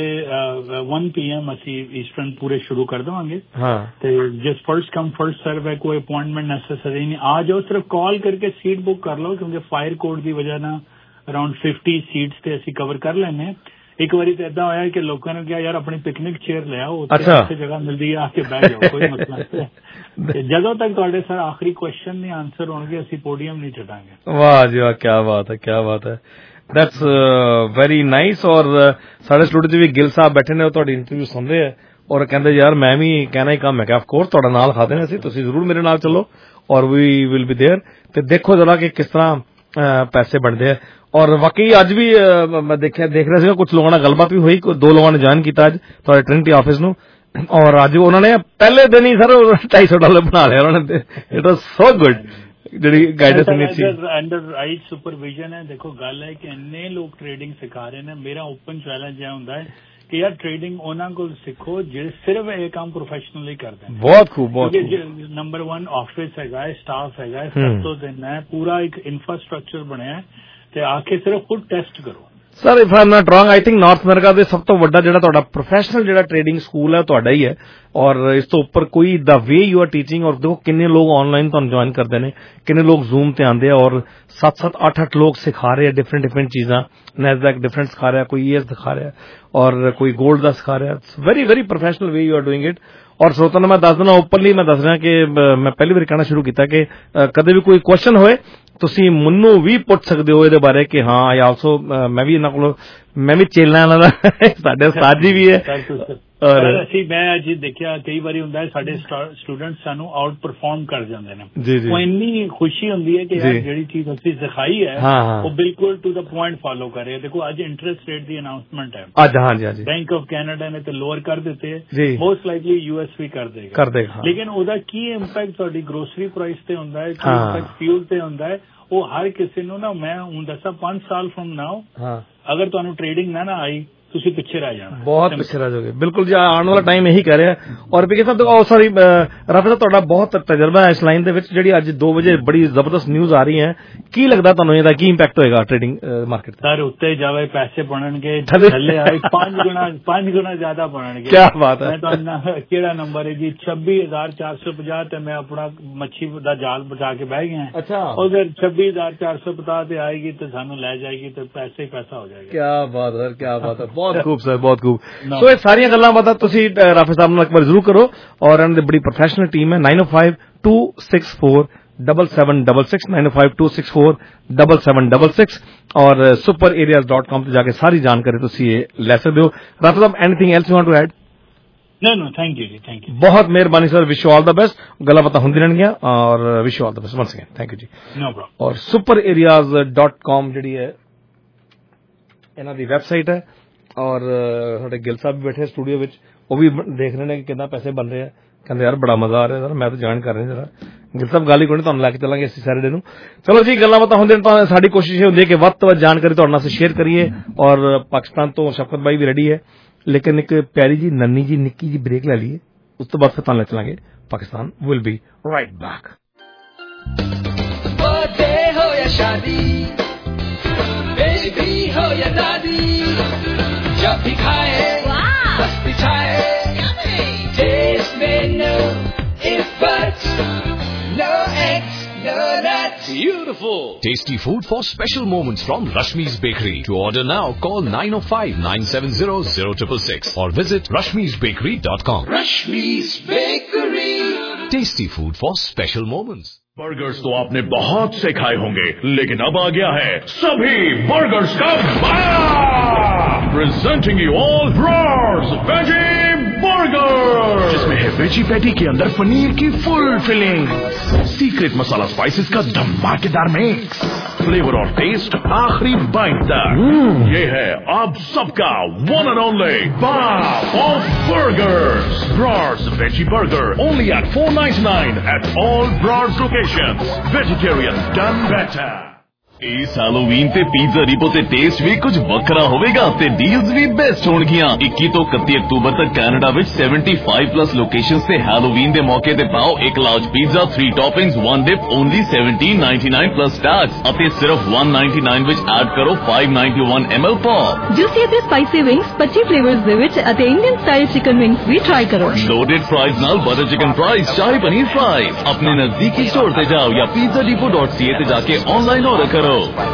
[SPEAKER 20] ਸੈਟਰਡੇ वन पी एम ਅਸੀਂ ਈਸਟਰਨ ਪੂਰੇ ਸ਼ੁਰੂ ਕਰ ਦੇਵਾਂਗੇ।
[SPEAKER 2] ਹਾਂ
[SPEAKER 20] ਤੇ just first come first serve ਹੈ, ਕੋਈ ਅਪਾਇੰਟਮੈਂਟ ਨੈਸੈਸਰੀ ਨਹੀਂ। ਆ ਜਾਓ, ਸਿਰਫ ਕਾਲ ਕਰਕੇ ਸੀਟ ਬੁੱਕ ਕਰ ਲਓ ਕਿਉਂਕਿ ਫਾਇਰ ਕੋਡ ਦੀ ਵਜ੍ਹਾ ਨਾਲ ਅਰਾਊਂਡ ਫਿਫਟੀ ਸੀਟਸ ਤੇ ਅਸੀਂ ਕਵਰ ਕਰ ਲੈਣੇ। ਇੱਕ ਵਾਰੀ ਤਾਂ ਏਦਾਂ ਹੋਇਆ ਕਿ ਲੋਕਾਂ ਨੇ ਕਿਹਾ ਯਾਰ ਆਪਣੀ ਪਿਕਨਿਕ ਚੇਅਰ ਲੈ ਆਓ, ਉੱਥੇ ਜਗ੍ਹਾ ਮਿਲਦੀ ਹੈ, ਆ ਕੇ ਬਹਿ ਜਾਓ, ਕੋਈ ਮਸਲਾ ਨਹੀਂ। ਜਦੋਂ ਤੱਕ ਤੁਹਾਡੇ ਸਰ ਆਖਰੀ ਕੁਐਸਚਨ ਨਹੀਂ ਆਨਸਰ ਹੋਣਗੇ ਅਸੀਂ ਪੋਡੀਅਮ ਨਹੀਂ ਛੱਡਾਂਗੇ।
[SPEAKER 2] ਵਾਹ ਜੀ ਵਾਹ, ਕਿਆ ਬਾਤ ਹੈ, ਕਿਆ ਬਾਤ ਹੈ, ਦੈਟਸ ਵੈਰੀ ਨਾਈਸ। ਔਰ ਸਾਡੇ ਸਟੂਡੀਓ 'ਚ ਵੀ ਗਿੱਲ ਸਾਹਿਬ ਬੈਠੇ ਨੇ, ਉਹ ਤੁਹਾਡੀ ਇੰਟਰਵਿਊ ਸੁਣਦੇ ਆ ਔਰ ਕਹਿੰਦੇ ਯਾਰ ਮੈਂ ਵੀ ਕਹਿਣਾ ਹੀ ਕੰਮ ਹੈ ਕਿ ਆਫ ਕੋਰਸ ਤੁਹਾਡਾ ਨਾਲ ਖਾਦੇ ਨੇ ਅਸੀਂ, ਤੁਸੀਂ ਜ਼ਰੂਰ ਮੇਰੇ ਨਾਲ ਚੱਲੋ ਔਰ ਵੀ ਵਿਲ ਬੀ ਦੇਅਰ। ਤੇ ਦੇਖੋ ਜਰਾ ਕਿ ਕਿਸ ਤਰ੍ਹਾਂ ਪੈਸੇ ਬਣਦੇ ਆ। ਔਰ ਵਾਕਈ ਅੱਜ ਵੀ ਮੈਂ ਦੇਖਿਆ ਦੇਖ ਰਿਹਾ ਸੀਗਾ ਕੁਝ ਲੋਕਾਂ ਨਾਲ ਗੱਲਬਾਤ ਵੀ ਹੋਈ, ਦੋ ਲੋਕਾਂ ਨੇ ਜੁਆਇਨ ਕੀਤਾ ਅੱਜ ਤੁਹਾਡੇ ਟ੍ਰਿਨਿਟੀ ਆਫਿਸ ਨੂੰ ਔਰ ਅੱਜ ਉਹਨਾਂ ਨੇ ਪਹਿਲੇ ਦਿਨ ਹੀ ਸਰ ਢਾਈ ਸੌ ਡਾਲਰ ਬਣਾ ਲਿਆ ਉਹਨਾਂ ਨੇ। ਇਟ ਵਾਸ ਸੋ ਗੁੱਡ ਜਿਹੜੀ ਗਾਈਡੈਂਸ ਮਿਲੀ ਸੀ।
[SPEAKER 20] ਅੰਡਰ ਰਾਈਟ ਸੁਪਰਵਿਜ਼ਨ ਹੈ। ਦੇਖੋ ਗੱਲ ਹੈ ਕਿ ਇੰਨੇ ਲੋਕ ਟ੍ਰੇਡਿੰਗ ਸਿਖਾ ਰਹੇ ਨੇ। ਮੇਰਾ ਓਪਨ ਚੈਲੰਜ ਇਹ ਹੁੰਦਾ ਹੈ ਕਿ ਯਾਰ ਟ੍ਰੇਡਿੰਗ ਉਹਨਾਂ ਕੋਲ ਸਿੱਖੋ ਜਿਹੜੇ ਸਿਰਫ ਇਹ ਕੰਮ ਪ੍ਰੋਫੈਸ਼ਨਲੀ ਕਰਦੇ ਨੇ।
[SPEAKER 2] ਬਹੁਤ ਖੂਬ, ਬਹੁਤ
[SPEAKER 20] ਨੰਬਰ ਵਨ ਆਫਿਸ ਹੈਗਾ, ਸਟਾਫ ਹੈਗਾ, ਸਭ ਤੋਂ ਦਿਨ ਹੈ, ਪੂਰਾ ਇੱਕ ਇਨਫਰਾਸਟ੍ਰਕਚਰ ਬਣਿਆ ਤੇ ਆ ਕੇ ਸਿਰਫ ਖੁਦ ਟੈਸਟ ਕਰੋ।
[SPEAKER 2] Sir if I'm not wrong I think North America ਦੇ ਸਭ ਤੋਂ ਵੱਡਾ ਜਿਹੜਾ ਤੁਹਾਡਾ ਪ੍ਰੋਫੈਸ਼ਨਲ ਜਿਹੜਾ ਟ੍ਰੇਡਿੰਗ ਸਕੂਲ ਹੈ ਤੁਹਾਡਾ ਹੀ ਹੈ ਔਰ ਇਸ ਤੋਂ ਉੱਪਰ ਕੋਈ the way you are teaching. ਔਰ ਦੇਖੋ ਕਿੰਨੇ ਲੋਕ ਆਨਲਾਈਨ ਤੁਹਾਨੂੰ ਜੁਆਇਨ ਕਰਦੇ ਨੇ, ਕਿੰਨੇ ਲੋਕ ਜ਼ੂਮ ਤੇ ਆਉਂਦੇ ਆ ਔਰ ਸੱਤ ਸੱਤ ਅੱਠ ਅੱਠ ਲੋਕ ਸਿਖਾ ਰਹੇ ਆ ਡਿਫਰੈਂਟ ਡਿਫਰੈਂਟ ਚੀਜ਼ਾਂ। ਨੈਸਡੈਕ ਡਿਫਰੈਂਟ ਸਿਖਾ ਰਿਹਾ, ਕੋਈ ਈਐਸ ਦਿਖਾ ਰਿਹਾ ਔਰ ਕੋਈ ਗੋਲਡ ਦਾ ਸਿਖਾ ਰਿਹਾ। Very very professional way you are doing it. ਔਰ ਸਰੋਤਿਆਂ ਨੂੰ ਮੈਂ ਦੱਸ ਦਿੰਦਾ ਓਪਨਲੀ, ਮੈਂ ਦੱਸ ਰਿਹਾ ਕਿ ਮੈਂ ਪਹਿਲੀ ਵਾਰ ਕਹਿਣਾ ਸ਼ੁਰੂ ਕੀਤਾ ਕਿ ਕਦੇ ਵੀ ਕੋਈ ਕੁਐਸਚਨ ਹੋਏ ਤੁਸੀਂ ਮੈਨੂੰ ਵੀ ਪੁੱਛ ਸਕਦੇ ਹੋ ਇਹਦੇ ਬਾਰੇ ਕਿ ਹਾਂ ਆਈ ਆਲਸੋ ਮੈਂ ਵੀ ਇਹਨਾਂ ਕੋਲ ਮੈਂ ਵੀ ਚੇਲਾ ਇਹਨਾਂ ਦਾ ਸਾਡੇ ਉਸਤਾਦ ਜੀ ਵੀ ਹੈ
[SPEAKER 20] ਔਰ ਅਸੀਂ ਮੈਂ ਅੱਜ ਦੇਖਿਆ ਕਈ ਵਾਰੀ ਹੁੰਦਾ ਹੈ ਸਾਡੇ ਸਟੂਡੈਂਟਸ ਸਾਨੂੰ ਆਊਟ ਪਰਫਾਰਮ ਕਰ ਜਾਂਦੇ ਨੇ, ਉਹ ਇੰਨੀ ਖੁਸ਼ੀ ਹੁੰਦੀ ਹੈ ਕਿ ਯਾਰ ਜਿਹੜੀ ਚੀਜ਼ ਅਸੀਂ ਸਿਖਾਈ ਹੈ ਉਹ ਬਿਲਕੁਲ ਟੂ ਦਾ ਪੁਆਇੰਟ ਫਾਲੋ ਕਰ ਰਹੇ। ਦੇਖੋ ਅੱਜ ਇੰਟਰਸਟ ਰੇਟ ਦੀ ਅਨਾਉਂਸਮੈਂਟ ਹੈ ਅੱਜ, ਹਾਂਜੀ ਹਾਂਜੀ ਬੈਂਕ ਆਫ ਕੈਨੇਡਾ ਨੇ ਤੇ ਲੋਅਰ ਕਰ ਦਿੱਤੇ, ਮੋਸਟ ਲਾਈਕਲੀ ਯੂਐਸ ਵੀ ਕਰ ਦੇਗਾ ਕਰ ਦੇਗਾ ਲੇਕਿਨ ਉਹਦਾ ਕੀ ਇੰਪੈਕਟ ਤੁਹਾਡੀ ਗਰੋਸਰੀ ਪ੍ਰਾਈਸ ਤੇ ਹੁੰਦਾ ਹੈ, ਕੀ ਇੰਪੈਕਟ ਫਿਊਲ ਤੇ ਹੁੰਦਾ ਹੈ, ਉਹ ਹਰ ਕਿਸੇ ਨੂੰ ਨਾ ਮੈਂ ਹੁਣ ਦੱਸਾਂ ਪੰਜ ਸਾਲ ਫਰਮ ਨਾਓ ਅਗਰ ਤੁਹਾਨੂੰ ਟ੍ਰੇਡਿੰਗ ਨਾ ਨਾ ਆਈ ਤੁਸੀਂ ਪਿੱਛੇ ਰਹਿ ਜਾਣਾ, ਬਹੁਤ ਪਿੱਛੇ ਰਹਿ ਜਾਓਗੇ ਬਿਲਕੁਲ ਜੀ। ਆਉਣ ਵਾਲਾ ਟਾਈਮ ਇਹੀ ਕਹਿ ਰਿਹਾ। ਔਰ ਪੀਕੇ ਸਾਹਿਬ ਸੌਰੀ ਰਾਫੀ ਸਾਹਿਬ ਤੁਹਾਡਾ ਬਹੁਤ ਤਜਰਬਾ ਹੈ ਇਸ ਲਾਈਨ ਦੇ ਵਿੱਚ, ਜਿਹੜੀ ਅੱਜ ਦੋ ਵਜੇ ਬੜੀ ਜ਼ਬਰਦਸਤ ਨਿਊਜ਼ ਆ ਰਹੀ ਹੈ, ਕੀ ਲੱਗਦਾ ਤੁਹਾਨੂੰ ਇਹਦਾ ਕੀ ਇੰਪੈਕਟ ਹੋਏਗਾ ਟ੍ਰੇਡਿੰਗ ਮਾਰਕੀਟ ਤੇ? ਸਰ ਉੱਤੇ ਜਾਵੇ ਪੈਸੇ ਬਣਨਗੇ, ਥੱਲੇ ਆਏ ਪੰਜ ਗੁਣਾ ਪੰਜ ਗੁਣਾ ਜ਼ਿਆਦਾ ਬਣਨਗੇ। ਕੀ ਬਾਤ ਹੈ। ਮੈਂ ਤੁਹਾਨੂੰ ਕਿਹੜਾ ਨੰਬਰ ਹੈ ਜੀ ਛੱਬੀ ਹਜ਼ਾਰ ਚਾਰ ਸੌ ਪੰਜਾਹ ਤੇ ਮੈਂ ਆਪਣਾ ਮੱਛੀ ਦਾ ਜਾਲ ਬਚਾ ਕੇ ਬਹਿ ਗਿਆ। ਅੱਛਾ ਉਧਰ ਛੱਬੀ ਹਜ਼ਾਰ ਚਾਰ ਸੌ ਪੰਜਾਹ ਤੇ ਆਏਗੀ ਤੇ ਸਾਨੂੰ ਲੈ ਜਾਏਗੀ ਤੇ ਪੈਸੇ ਹੀ ਪੈਸਾ ਹੋ ਜਾਏਗਾ। ਕੀ ਬਾਤ ਹੈ, ਕੀ ਬਾਤ ਹੈ, ਬਹੁਤ ਖੂਬ ਸਰ, ਬਹੁਤ ਖੂਬ। ਸੋ ਇਹ ਸਾਰੀਆਂ ਗੱਲਾਂ ਬਾਤਾਂ ਤੁਸੀਂ ਰਾਫੀ ਸਾਹਿਬ ਨਾਲ ਇੱਕ ਵਾਰ ਜ਼ਰੂਰ ਕਰੋ। ਔਰ ਇਹਨਾਂ ਦੀ ਬੜੀ ਪ੍ਰੋਫੈਸ਼ਨਲ ਟੀਮ ਹੈ। Nine o five two six four double seven double six nine o five two six four double seven double six ਔਰ ਸੁਪਰ ਏਰੀਆਜ਼ ਡਾਟ ਕਾਮ ਤੇ ਜਾ ਕੇ ਸਾਰੀ ਜਾਣਕਾਰੀ ਤੁਸੀਂ ਇਹ ਲੈ ਸਕਦੇ ਹੋ। Rafi Sahib anything else you want to add? No, no, thank you, thank you. ਬਹੁਤ ਮਿਹਰਬਾਨੀ sir, wish you all the best. ਗੱਲਾਂ ਬਾਤਾਂ ਹੁੰਦੀ ਰਹਿਣਗੀਆਂ ਔਰ wish you all the best once again, thank you ਜੀ। No problem. ਔਰ ਸੁਪਰ ਏਰੀਆਜ਼ ਡਾਟ ਕਾਮ ਜਿਹੜੀ ਹੈ ਇਹਨਾਂ ਦੀ ਵੈਬਸਾਈਟ ਹੈ ਔਰ ਸਾਡੇ ਗਿੱਲ ਸਾਹਿਬ ਵੀ ਬੈਠੇ ਸਟੂਡੀਓ ਵਿੱਚ, ਉਹ ਵੀ ਦੇਖ ਰਹੇ ਨੇ ਕਿ ਕਿੰਨਾ ਪੈਸੇ ਬਣ ਰਹੇ ਆ। ਕਹਿੰਦੇ ਯਾਰ ਬੜਾ ਮਜ਼ਾ ਆ ਰਿਹਾ ਸਰ, ਮੈਂ ਤਾਂ ਜਾਣ ਕਰ ਰਿਹਾ ਜਰਾ। ਗਿੱਲ ਸਾਹਿਬ ਗੱਲ ਹੀ ਕੋਈ ਨਹੀਂ, ਤੁਹਾਨੂੰ ਲੈ ਕੇ ਚੱਲਾਂਗੇ ਅਸੀਂ ਸੈਟਰਡੇ ਨੂੰ। ਚਲੋ ਜੀ, ਗੱਲਾਂ ਬਾਤਾਂ ਹੁੰਦੀਆਂ ਤਾਂ ਸਾਡੀ ਕੋਸ਼ਿਸ਼ ਇਹ ਹੁੰਦੀ ਹੈ ਕਿ ਵੱਧ ਤੋਂ ਵੱਧ ਜਾਣਕਾਰੀ ਤੁਹਾਡੇ ਨਾਲ ਅਸੀਂ ਸ਼ੇਅਰ ਕਰੀਏ। ਔਰ ਪਾਕਿਸਤਾਨ ਤੋਂ ਸ਼ਫਕਤ ਬਾਈ ਵੀ ਰੈਡੀ ਹੈ, ਲੇਕਿਨ ਇੱਕ ਪਿਆਰੀ ਜੀ ਨੰਨੀ ਜੀ ਨਿੱਕੀ ਜੀ ਬ੍ਰੇਕ ਲੈ ਲਈਏ, ਉਸ ਤੋਂ ਬਾਅਦ ਫਿਰ ਤੁਹਾਨੂੰ ਲੈ ਚਲਾਂਗੇ Pakistan. Will be right back.
[SPEAKER 12] Birthday हो या शादी, बेबी हो या दादी, जब भी खाए बस बिछाए, टेस्ट में no ifs, no eggs, no nuts.
[SPEAKER 10] Beautiful. Tasty food for special moments from Rashmi's Bakery. To order now, call nine oh five nine seven zero zero six six or visit rashmis bakery dot com.
[SPEAKER 12] Rashmi's Bakery.
[SPEAKER 10] Tasty food for special moments. Burgers तो आपने बहुत से खाए होंगे, लेकिन अब आ गया है सभी बर्गर्स का बार। Presenting you all Brors veggie burger, जिसमें है वेजी पैटी के अंदर पनीर की full filling, secret masala spices का धमाकेदार मिक्स, फ्लेवर और टेस्ट आखिरी बाइट तक। ये है आप सबका one and only bar of burgers, Brors veggie burger, only at four ninety nine at all Brors location. Vegetarian done better. ਇਸ ਹੈਲੋਵੀਨ ਤੇ ਪੀਜ਼ਾ ਰੀਪੋ ਤੇ ਟੇਸਟ ਵੀ ਕੁਝ ਵੱਖਰਾ ਹੋਵੇਗਾ ਤੇ ਡੀਲਸ ਵੀ ਬੈਸਟ ਹੋਣਗੀਆਂ। ਇੱਕੀ ਤੋਂ ਇਕੱਤੀ ਅਕਤੂਬਰ ਤੱਕ ਕੈਨੇਡਾ ਵਿੱਚ ਪਚੱਤਰ ਪਲੱਸ ਲੋਕੇਸ਼ਨਸ ਤੇ ਹੈਲੋਵੀਨ ਦੇ ਮੌਕੇ ਤੇ ਪਾਓ ਇੱਕ large pizza, three toppings, one dip, only seventeen ninety nine plus tax ਅਤੇ ਸਿਰਫ ਵਨ ਨਾਈਨਟੀ ਨਾਈਨ ਵਿੱਚ ਐਡ ਕਰੋ five ninety one M L pop.
[SPEAKER 21] Juicy ਅਤੇ ਸਪਾਈਸੀ ਵਿੰਗਸ ਪੱਚੀ ਫਲੇਵਰਸ ਦੇ ਵਿੱਚ ਅਤੇ ਇੰਡੀਅਨ ਸਟਾਈਲ ਚਿਕਨ ਵਿੰਗਸ ਵੀ ਟਰਾਈ ਕਰੋ।
[SPEAKER 10] ਲੋਡਡ ਫਰਾਈਜ਼ ਨਾਲ butter chicken fries, shahi paneer fries. ਆਪਣੇ ਨਜ਼ਦੀਕੀ ਸਟੋਰ ਤੇ ਜਾਓ ਜਾਂ ਪੀਜ਼ਾ ਡੀਪੋ ਡॉट सी ए ਤੇ ਜਾ ਕੇ ਆਨਲਾਈਨ ਆਰਡਰ ਕਰੋ।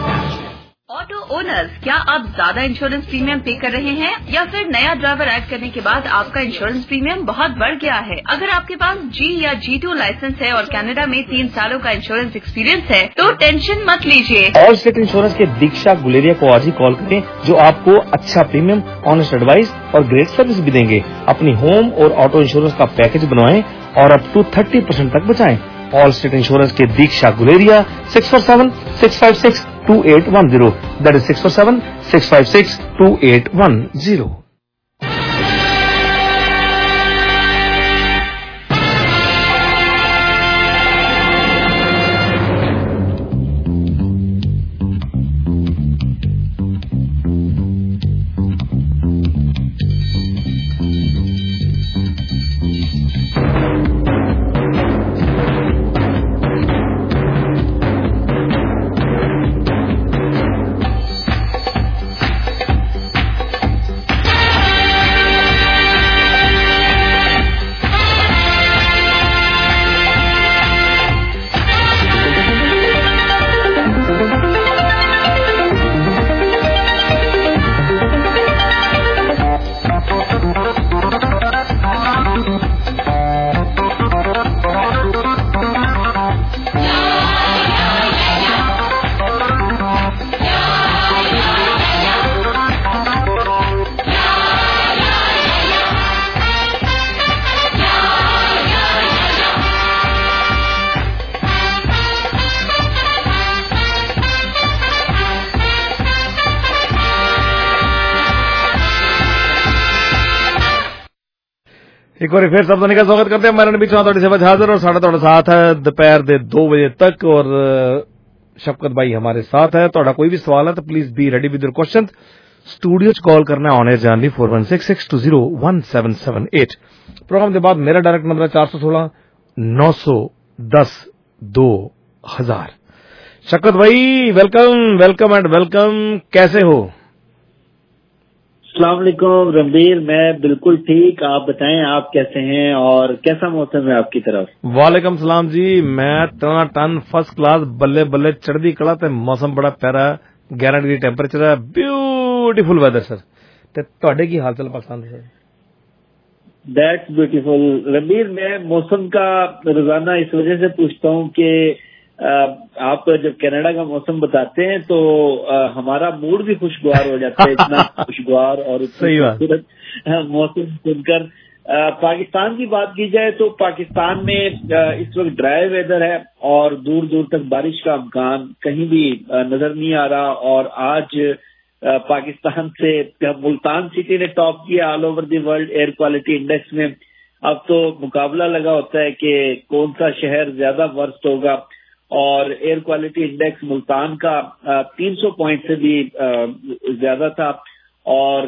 [SPEAKER 3] ऑटो ओनर्स, क्या आप ज्यादा इंश्योरेंस प्रीमियम पे कर रहे हैं या फिर नया ड्राइवर ऐड करने के बाद आपका इंश्योरेंस प्रीमियम बहुत बढ़ गया है? अगर आपके पास जी या जी टू लाइसेंस है और कनाडा में तीन सालों का इंश्योरेंस एक्सपीरियंस है तो टेंशन मत लीजिए।
[SPEAKER 2] ऑल स्टेट इंश्योरेंस के दीक्षा गुलेरिया को आज ही कॉल करें, जो आपको अच्छा प्रीमियम, ऑनेस्ट एडवाइस और ग्रेट सर्विस भी देंगे। अपनी होम और ऑटो इंश्योरेंस का पैकेज बनवाएं और अप टू थर्टी परसेंट तक बचाएं। ऑल स्टेट इंश्योरेंस के Diksha Guleria six four seven six five six two eight one zero, that is six four seven six five six two eight one zero. एक बार फिर सब का स्वागत करते हैं। मैं रणबीर चौहान तुहाडी सेवा हाजिर और साढ़े तुहाडे साथ है दोपहर दे दो बजे तक और शफकत भाई हमारे साथ है। तुहाडा कोई भी सवाल है तो please be ready with your question. Studio च कॉल करना है ऑन एयर जानली four one six six two zero one seven seven eight. Programme के बाद मेरा डायरेक्ट नंबर है चार सौ सोलह नौ सौ दस दो हजार। शफकत भाई वेलकम वेलकम एंड वेलकम, कैसे हो?
[SPEAKER 1] अस्सलाम वालेकुम रणबीर, मैं बिल्कुल ठीक, आप बताएं आप कैसे हैं और कैसा मौसम है आपकी तरफ?
[SPEAKER 2] वालेकुम सलाम जी, मैं टना टन फर्स्ट क्लास, बल्ले बल्ले चढ़दी कला ते मौसम बड़ा प्यारा, ग्यारह डिग्री टेम्परेचर है, ब्यूटीफुल वेदर सर। ते तुहाडे की हाल चाल पाकिस्तान दे?
[SPEAKER 1] दैट्स ब्यूटीफुल रणबीर, मैं मौसम का रोजाना इस वजह से पूछता हूँ कि आप जब कनाडा का मौसम बताते हैं तो आ, हमारा मूड भी खुशगवार हो जाता है, इतना खुशगवार और खूबसूरत मौसम सुनकर। पाकिस्तान की बात की जाए तो पाकिस्तान में आ, इस वक्त ड्राई वेदर है और दूर दूर तक बारिश का इम्कान कहीं भी आ, नजर नहीं आ रहा। और आज आ, पाकिस्तान से मुल्तान सिटी ने टॉप किया all over the world air quality index में। अब तो मुकाबला लगा होता है कि कौन सा शहर ज्यादा वर्स्ट होगा और एयर क्वालिटी इंडेक्स मुल्तान का तीन सौ पॉइंट से भी ज्यादा था। और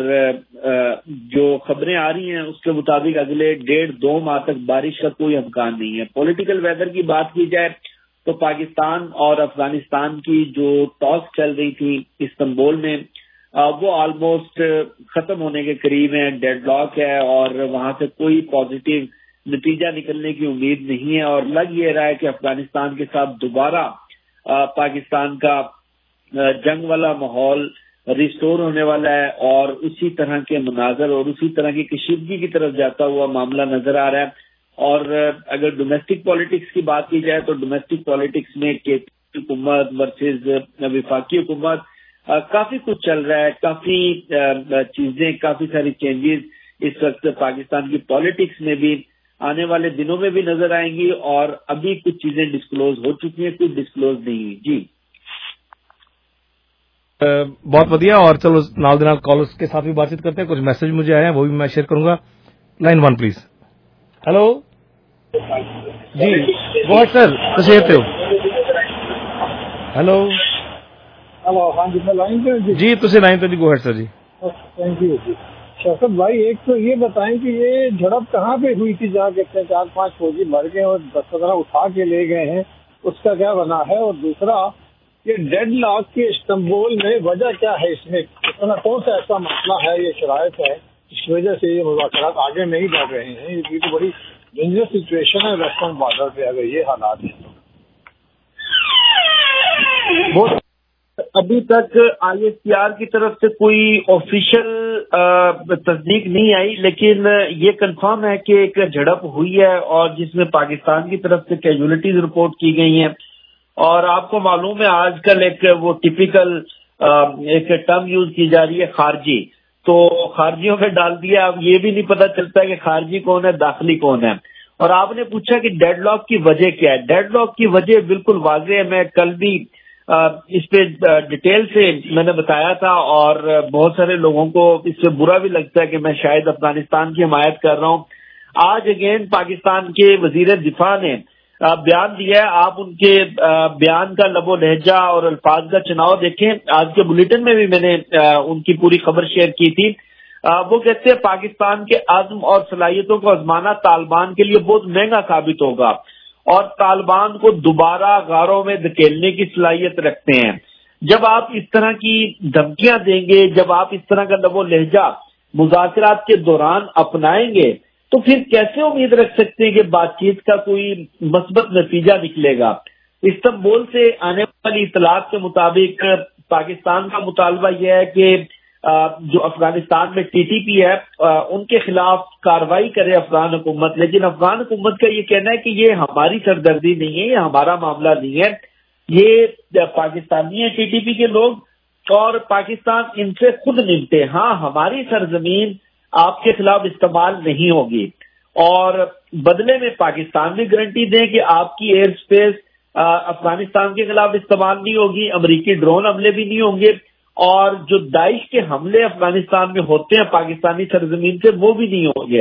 [SPEAKER 1] जो खबरें आ रही हैं उसके मुताबिक अगले डेढ़ दो माह तक बारिश का कोई इम्कान नहीं है। पॉलिटिकल वेदर की बात की जाए तो पाकिस्तान और अफगानिस्तान की जो टॉस चल रही थी इस्तांबुल में वो ऑलमोस्ट खत्म होने के करीब है, डेडलॉक है और वहां से कोई पॉजिटिव नतीजा निकलने की उम्मीद नहीं है। और लग ये रहा है कि अफगानिस्तान के साथ दोबारा पाकिस्तान का जंग वाला माहौल रिस्टोर होने वाला है और उसी तरह के मनाजर और उसी तरह की कशीदगी की तरफ जाता हुआ मामला नजर आ रहा है। और अगर डोमेस्टिक पॉलिटिक्स की बात की जाए तो डोमेस्टिक पॉलिटिक्स में केपी हुकूमत वर्सेज विफाकी हुकूमत काफी कुछ चल रहा है, काफी चीजें, काफी सारी चेंजेस इस वक्त पाकिस्तान की पॉलिटिक्स में भी आने वाले दिनों में भी नजर आएंगी। और अभी कुछ चीजें डिस्क्लोज हो चुकी हैं, कुछ डिस्क्लोज नहीं हुई जी।
[SPEAKER 2] uh, बहुत बढ़िया। और चलो नाल दे नाल कॉलर्स के साथ भी बातचीत करते हैं। कुछ मैसेज मुझे आए हैं वो भी मैं शेयर करूंगा। Line one please. Hello ji, go ahead sir, कैसे हो? हेलो
[SPEAKER 22] हेलो, हाँ जी, मैं लाइन पे जी
[SPEAKER 2] जी तुझे लाइन पे ji, go ahead sir ji.
[SPEAKER 22] Thank you ji. Shafqat भाई, एक तो ये बताएं कि ये झड़प कहाँ पे हुई थी जहाँ कहते हैं चार पांच फौजी मर गए और दस पंद्रह उठा के ले गए हैं, उसका क्या बना है? और दूसरा, ये डेड लॉक के इस्तांबुल में वजह क्या है? इसमें इतना कौन सा ऐसा मसला है, ये शरायत है इस वजह से ये मुज़ाकरात आगे नहीं बढ़ रहे हैं? ये तो बड़ी डेंजरस सिचुएशन है वेस्टर्न बॉर्डर पे अगर ये हालात है तो।
[SPEAKER 1] अभी तक आई एस पी आर की तरफ से कोई ऑफिशियल तस्दीक नहीं आई, लेकिन ये कंफर्म है कि एक झड़प हुई है और जिसमें पाकिस्तान की तरफ से कैजुअलिटीज रिपोर्ट की गई हैं। और आपको मालूम है आजकल एक वो टिपिकल एक टर्म यूज की जा रही है खारजी, तो खारजियों में डाल दिया। अब ये भी नहीं पता चलता है कि खारजी कौन है, दाखिली कौन है। और आपने पूछा कि डेडलॉक की वजह क्या है? डेडलॉक की वजह बिल्कुल वाज़ेह है। मैं कल भी इस पे डिटेल से मैंने बताया था और बहुत सारे लोगों को इससे बुरा भी लगता है कि मैं शायद अफगानिस्तान की हिमायत कर रहा हूं। आज अगेन पाकिस्तान के वजीर दिफा ने बयान दिया है। आप उनके बयान का लबो लहजा और अल्फाज का चुनाव देखें। आज के बुलेटिन में भी मैंने उनकी पूरी खबर शेयर की थी। वो कहते हैं पाकिस्तान के आज़म और सलाहियतों को आजमाना तालिबान के लिए बहुत महंगा साबित होगा और तालिबान को दोबारा गारों में धकेलने की सलाहियत रखते हैं। जब आप इस तरह की धमकियां देंगे, जब आप इस तरह का लबो लहजा मुज़ाकरात के दौरान अपनाएंगे, तो फिर कैसे उम्मीद रख सकते हैं कि बातचीत का कोई मस्बत नतीजा निकलेगा? इस्तांबुल से आने वाली इतलात के मुताबिक पाकिस्तान का मुतालबा यह है कि जो अफगानिस्तान में टी टी पी है उनके खिलाफ कार्रवाई करे अफगान हुकूमत। लेकिन अफगान हुकूमत का ये कहना है कि ये हमारी सरदर्दी नहीं है, ये हमारा मामला नहीं है, ये पाकिस्तानी है टी टी पी के लोग और पाकिस्तान इनसे खुद निपटे। हाँ, हमारी सरजमीन आपके खिलाफ इस्तेमाल नहीं होगी और बदले में पाकिस्तान भी गारंटी दें कि आपकी एयर स्पेस अफगानिस्तान के खिलाफ इस्तेमाल नहीं होगी, अमरीकी ड्रोन हमले भी नहीं होंगे और जो दाइश के हमले अफगानिस्तान में होते हैं पाकिस्तानी सरजमीन से वो भी नहीं होंगे।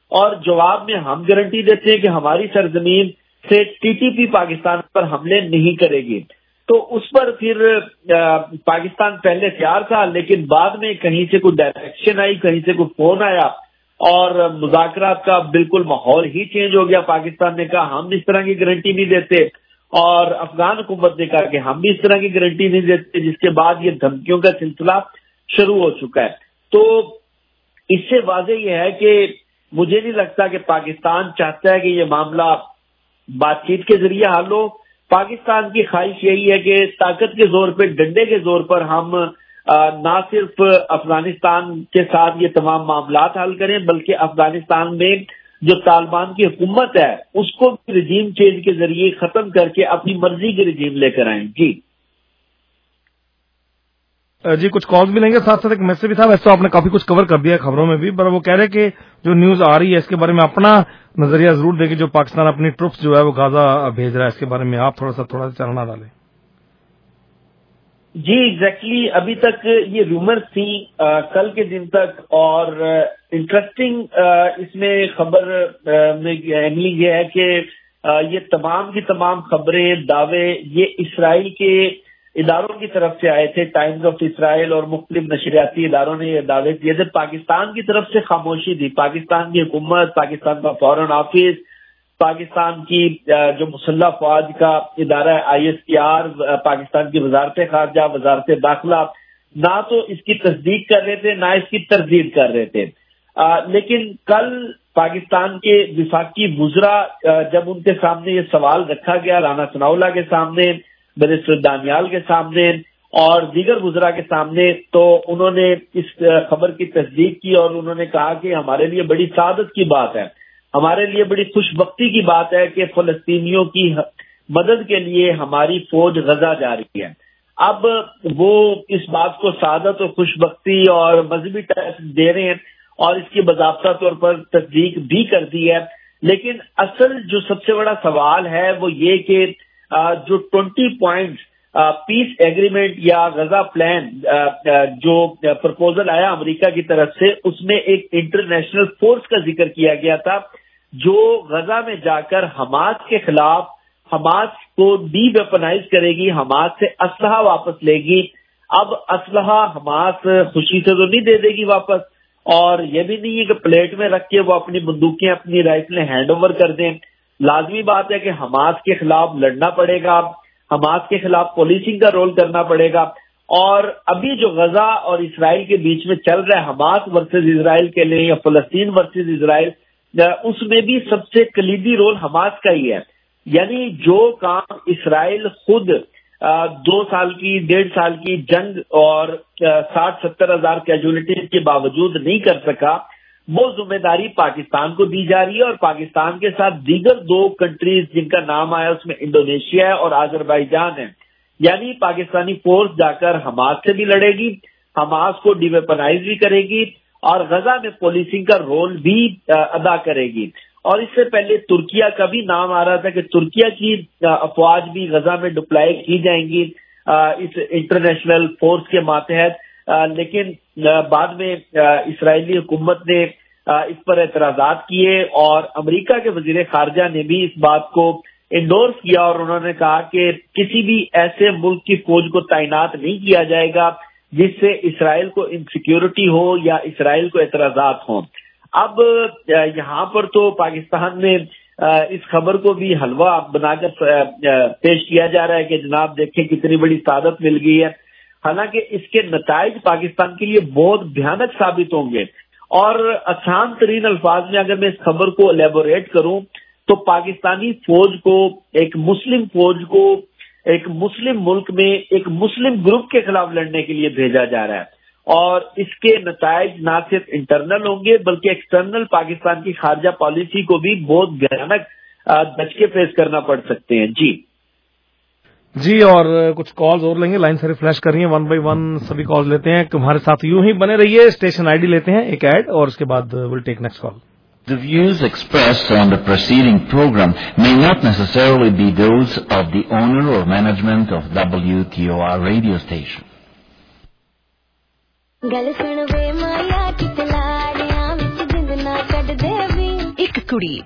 [SPEAKER 1] और जवाब में हम गारंटी देते हैं कि हमारी सरजमीन से टीटीपी पाकिस्तान पर हमले नहीं करेगी। तो उस पर फिर पाकिस्तान पहले तैयार था, लेकिन बाद में कहीं से कोई डायरेक्शन आई, कहीं से कोई फोन आया और मुज़ाकरात का बिल्कुल माहौल ही चेंज हो गया। पाकिस्तान ने कहा हम इस तरह की गारंटी नहीं देते और अफगान हुकूमत ने कहा कि हम भी इस तरह की गारंटी नहीं देते, जिसके बाद ये धमकियों का सिलसिला शुरू हो चुका है। तो इससे वाज़ेह यह है कि मुझे नहीं लगता कि पाकिस्तान चाहता है कि ये मामला बातचीत के जरिए हल हो। पाकिस्तान की ख्वाहिश यही है कि ताकत के जोर पे, डंडे के जोर पर हम ना सिर्फ अफगानिस्तान के साथ ये तमाम मामलात हल करें, बल्कि अफगानिस्तान में जो तालिबान की हुकूमत है उसको रिजीम चेंज के जरिए खत्म करके अपनी मर्जी के रिजीम लेकर आए। जी
[SPEAKER 2] जी कुछ कॉल्स भी लेंगे, साथ साथ एक मैसेज भी था। वैसे तो आपने काफी कुछ कवर कर दिया खबरों में भी, पर वो कह रहे हैं कि जो न्यूज आ रही है इसके बारे में अपना नजरिया जरूर देंगे। जो पाकिस्तान अपनी ट्रुप्स जो है वो गाजा भेज रहा है, इसके बारे में आप थोड़ा सा थोड़ा सा चानना डालें।
[SPEAKER 1] जी एग्जैक्टली exactly, अभी तक ये रूमर थी आ, कल के दिन तक, और इंटरेस्टिंग इसमें खबर में एंगली ये है कि आ, ये तमाम की तमाम खबरें, दावे ये इसराइल के इदारों की तरफ से आए थे। टाइम्स ऑफ इसराइल और मुख्तलिफ नशरियाती इदारों ने ये दावे किए थे। पाकिस्तान की तरफ से खामोशी थी। पाकिस्तान की हुकूमत, पाकिस्तान का फॉरेन ऑफिस, पाकिस्तान की जो मुसल्लह फौज का इदारा है I S P R, Pakistan की वजारत खारजा, वजारत दाखिला ना तो इसकी तस्दीक कर रहे थे ना इसकी तरदीद कर रहे थे। आ, लेकिन कल पाकिस्तान के विफाकी वुज़रा जब उनके सामने ये सवाल रखा गया, राना सनाउल्लाह के सामने, बैरिस्टर दानियाल के सामने और दीगर वुज़रा के सामने, तो उन्होंने इस खबर की तस्दीक की और उन्होंने कहा कि हमारे लिए बड़ी सादत की बात है, हमारे लिए बड़ी खुशबख्ती की बात है कि फलस्तीनियों की मदद के लिए हमारी फौज गजा जा रही है। अब वो इस बात को सादत और खुशबख्ती और मजहबी टैक्स दे रहे हैं और इसकी बाज़ाब्ता तौर पर तस्दीक भी कर दी है। लेकिन असल जो सबसे बड़ा सवाल है वो ये कि जो ट्वेंटी पॉइंट्स पीस एग्रीमेंट या गजा प्लान जो प्रपोजल आया अमेरिका की तरफ से, उसमें एक इंटरनेशनल फोर्स का जिक्र किया गया था जो गजा में जाकर हमास के खिलाफ, हमास को डी वेपनाइज करेगी, हमास से असलहा वापस लेगी। अब असलहा हमास खुशी से तो नहीं दे देगी वापस, और यह भी नहीं है कि प्लेट में रख के वो अपनी बंदूकें, अपनी राइफलें हैंड ओवर कर दें। लाजमी बात है कि हमास के खिलाफ लड़ना पड़ेगा, हमास के खिलाफ पुलिसिंग का रोल करना पड़ेगा। और अभी जो गजा और इसराइल के बीच में चल रहा है, हमास वर्सेस इसराइल के लिए या फलस्तीन वर्सेस इसराइल, उसमें भी सबसे कलीदी रोल हमास का ही है। यानी जो काम इसराइल खुद दो साल की, डेढ़ साल की जंग और साठ सत्तर हजार कैजुअलिटीज के बावजूद नहीं कर सका, वो जिम्मेदारी पाकिस्तान को दी जा रही है। और पाकिस्तान के साथ दीगर दो कंट्रीज जिनका नाम आया उसमें इंडोनेशिया है और आजरबाईजान है। यानी पाकिस्तानी फोर्स जाकर हमास से भी लड़ेगी, हमास को डिवेपनाइज भी करेगी और गजा में पुलिसिंग का रोल भी अदा करेगी। और इससे पहले तुर्किया का भी नाम आ रहा था कि तुर्किया की अफवाज भी गजा में डिप्लॉय की जाएंगी इस इंटरनेशनल फोर्स के मातहत। लेकिन बाद में इसराइली हुकूमत ने इस पर एतराजात किए और अमेरिका के वजीर खारजा ने भी इस बात को इंडोर्स किया और उन्होंने कहा कि किसी भी ऐसे मुल्क की फौज को तैनात नहीं किया जाएगा जिससे इसराइल को इनसिक्योरिटी हो या इसराइल को एतराजात हों। अब यहाँ पर तो पाकिस्तान में इस खबर को भी हलवा बनाकर पेश किया जा रहा है कि जनाब देखें कितनी बड़ी सादत मिल गई है। हालांकि इसके नताइज पाकिस्तान के लिए बहुत भयानक साबित होंगे। और आसान तरीन अल्फाज में अगर मैं इस खबर को एलेबोरेट करूं तो पाकिस्तानी फौज को, एक मुस्लिम फौज को एक मुस्लिम मुल्क में एक मुस्लिम ग्रुप के खिलाफ लड़ने के लिए भेजा जा रहा है और इसके नताइज न सिर्फ इंटरनल होंगे बल्कि एक्सटर्नल पाकिस्तान की खारजा पॉलिसी को भी बहुत भयानक धचके फेस करना पड़ सकते हैं। जी
[SPEAKER 2] जी और कुछ कॉल्स और लेंगे, लाइन से रिफ्रेश कर रही है, वन बाय वन सभी कॉल्स लेते हैं। तुम्हारे साथ यूं ही बने रहिए। स्टेशन आईडी लेते हैं, एक ऐड और उसके बाद will take next call.
[SPEAKER 5] The views expressed on the preceding program may not necessarily be those of the owner or management of W T O R radio station.
[SPEAKER 4] गल सुन वे माया कित लाड़ियां विच जिंद ना कट दे वी
[SPEAKER 14] ਇੱਕ ਕੁੜੀ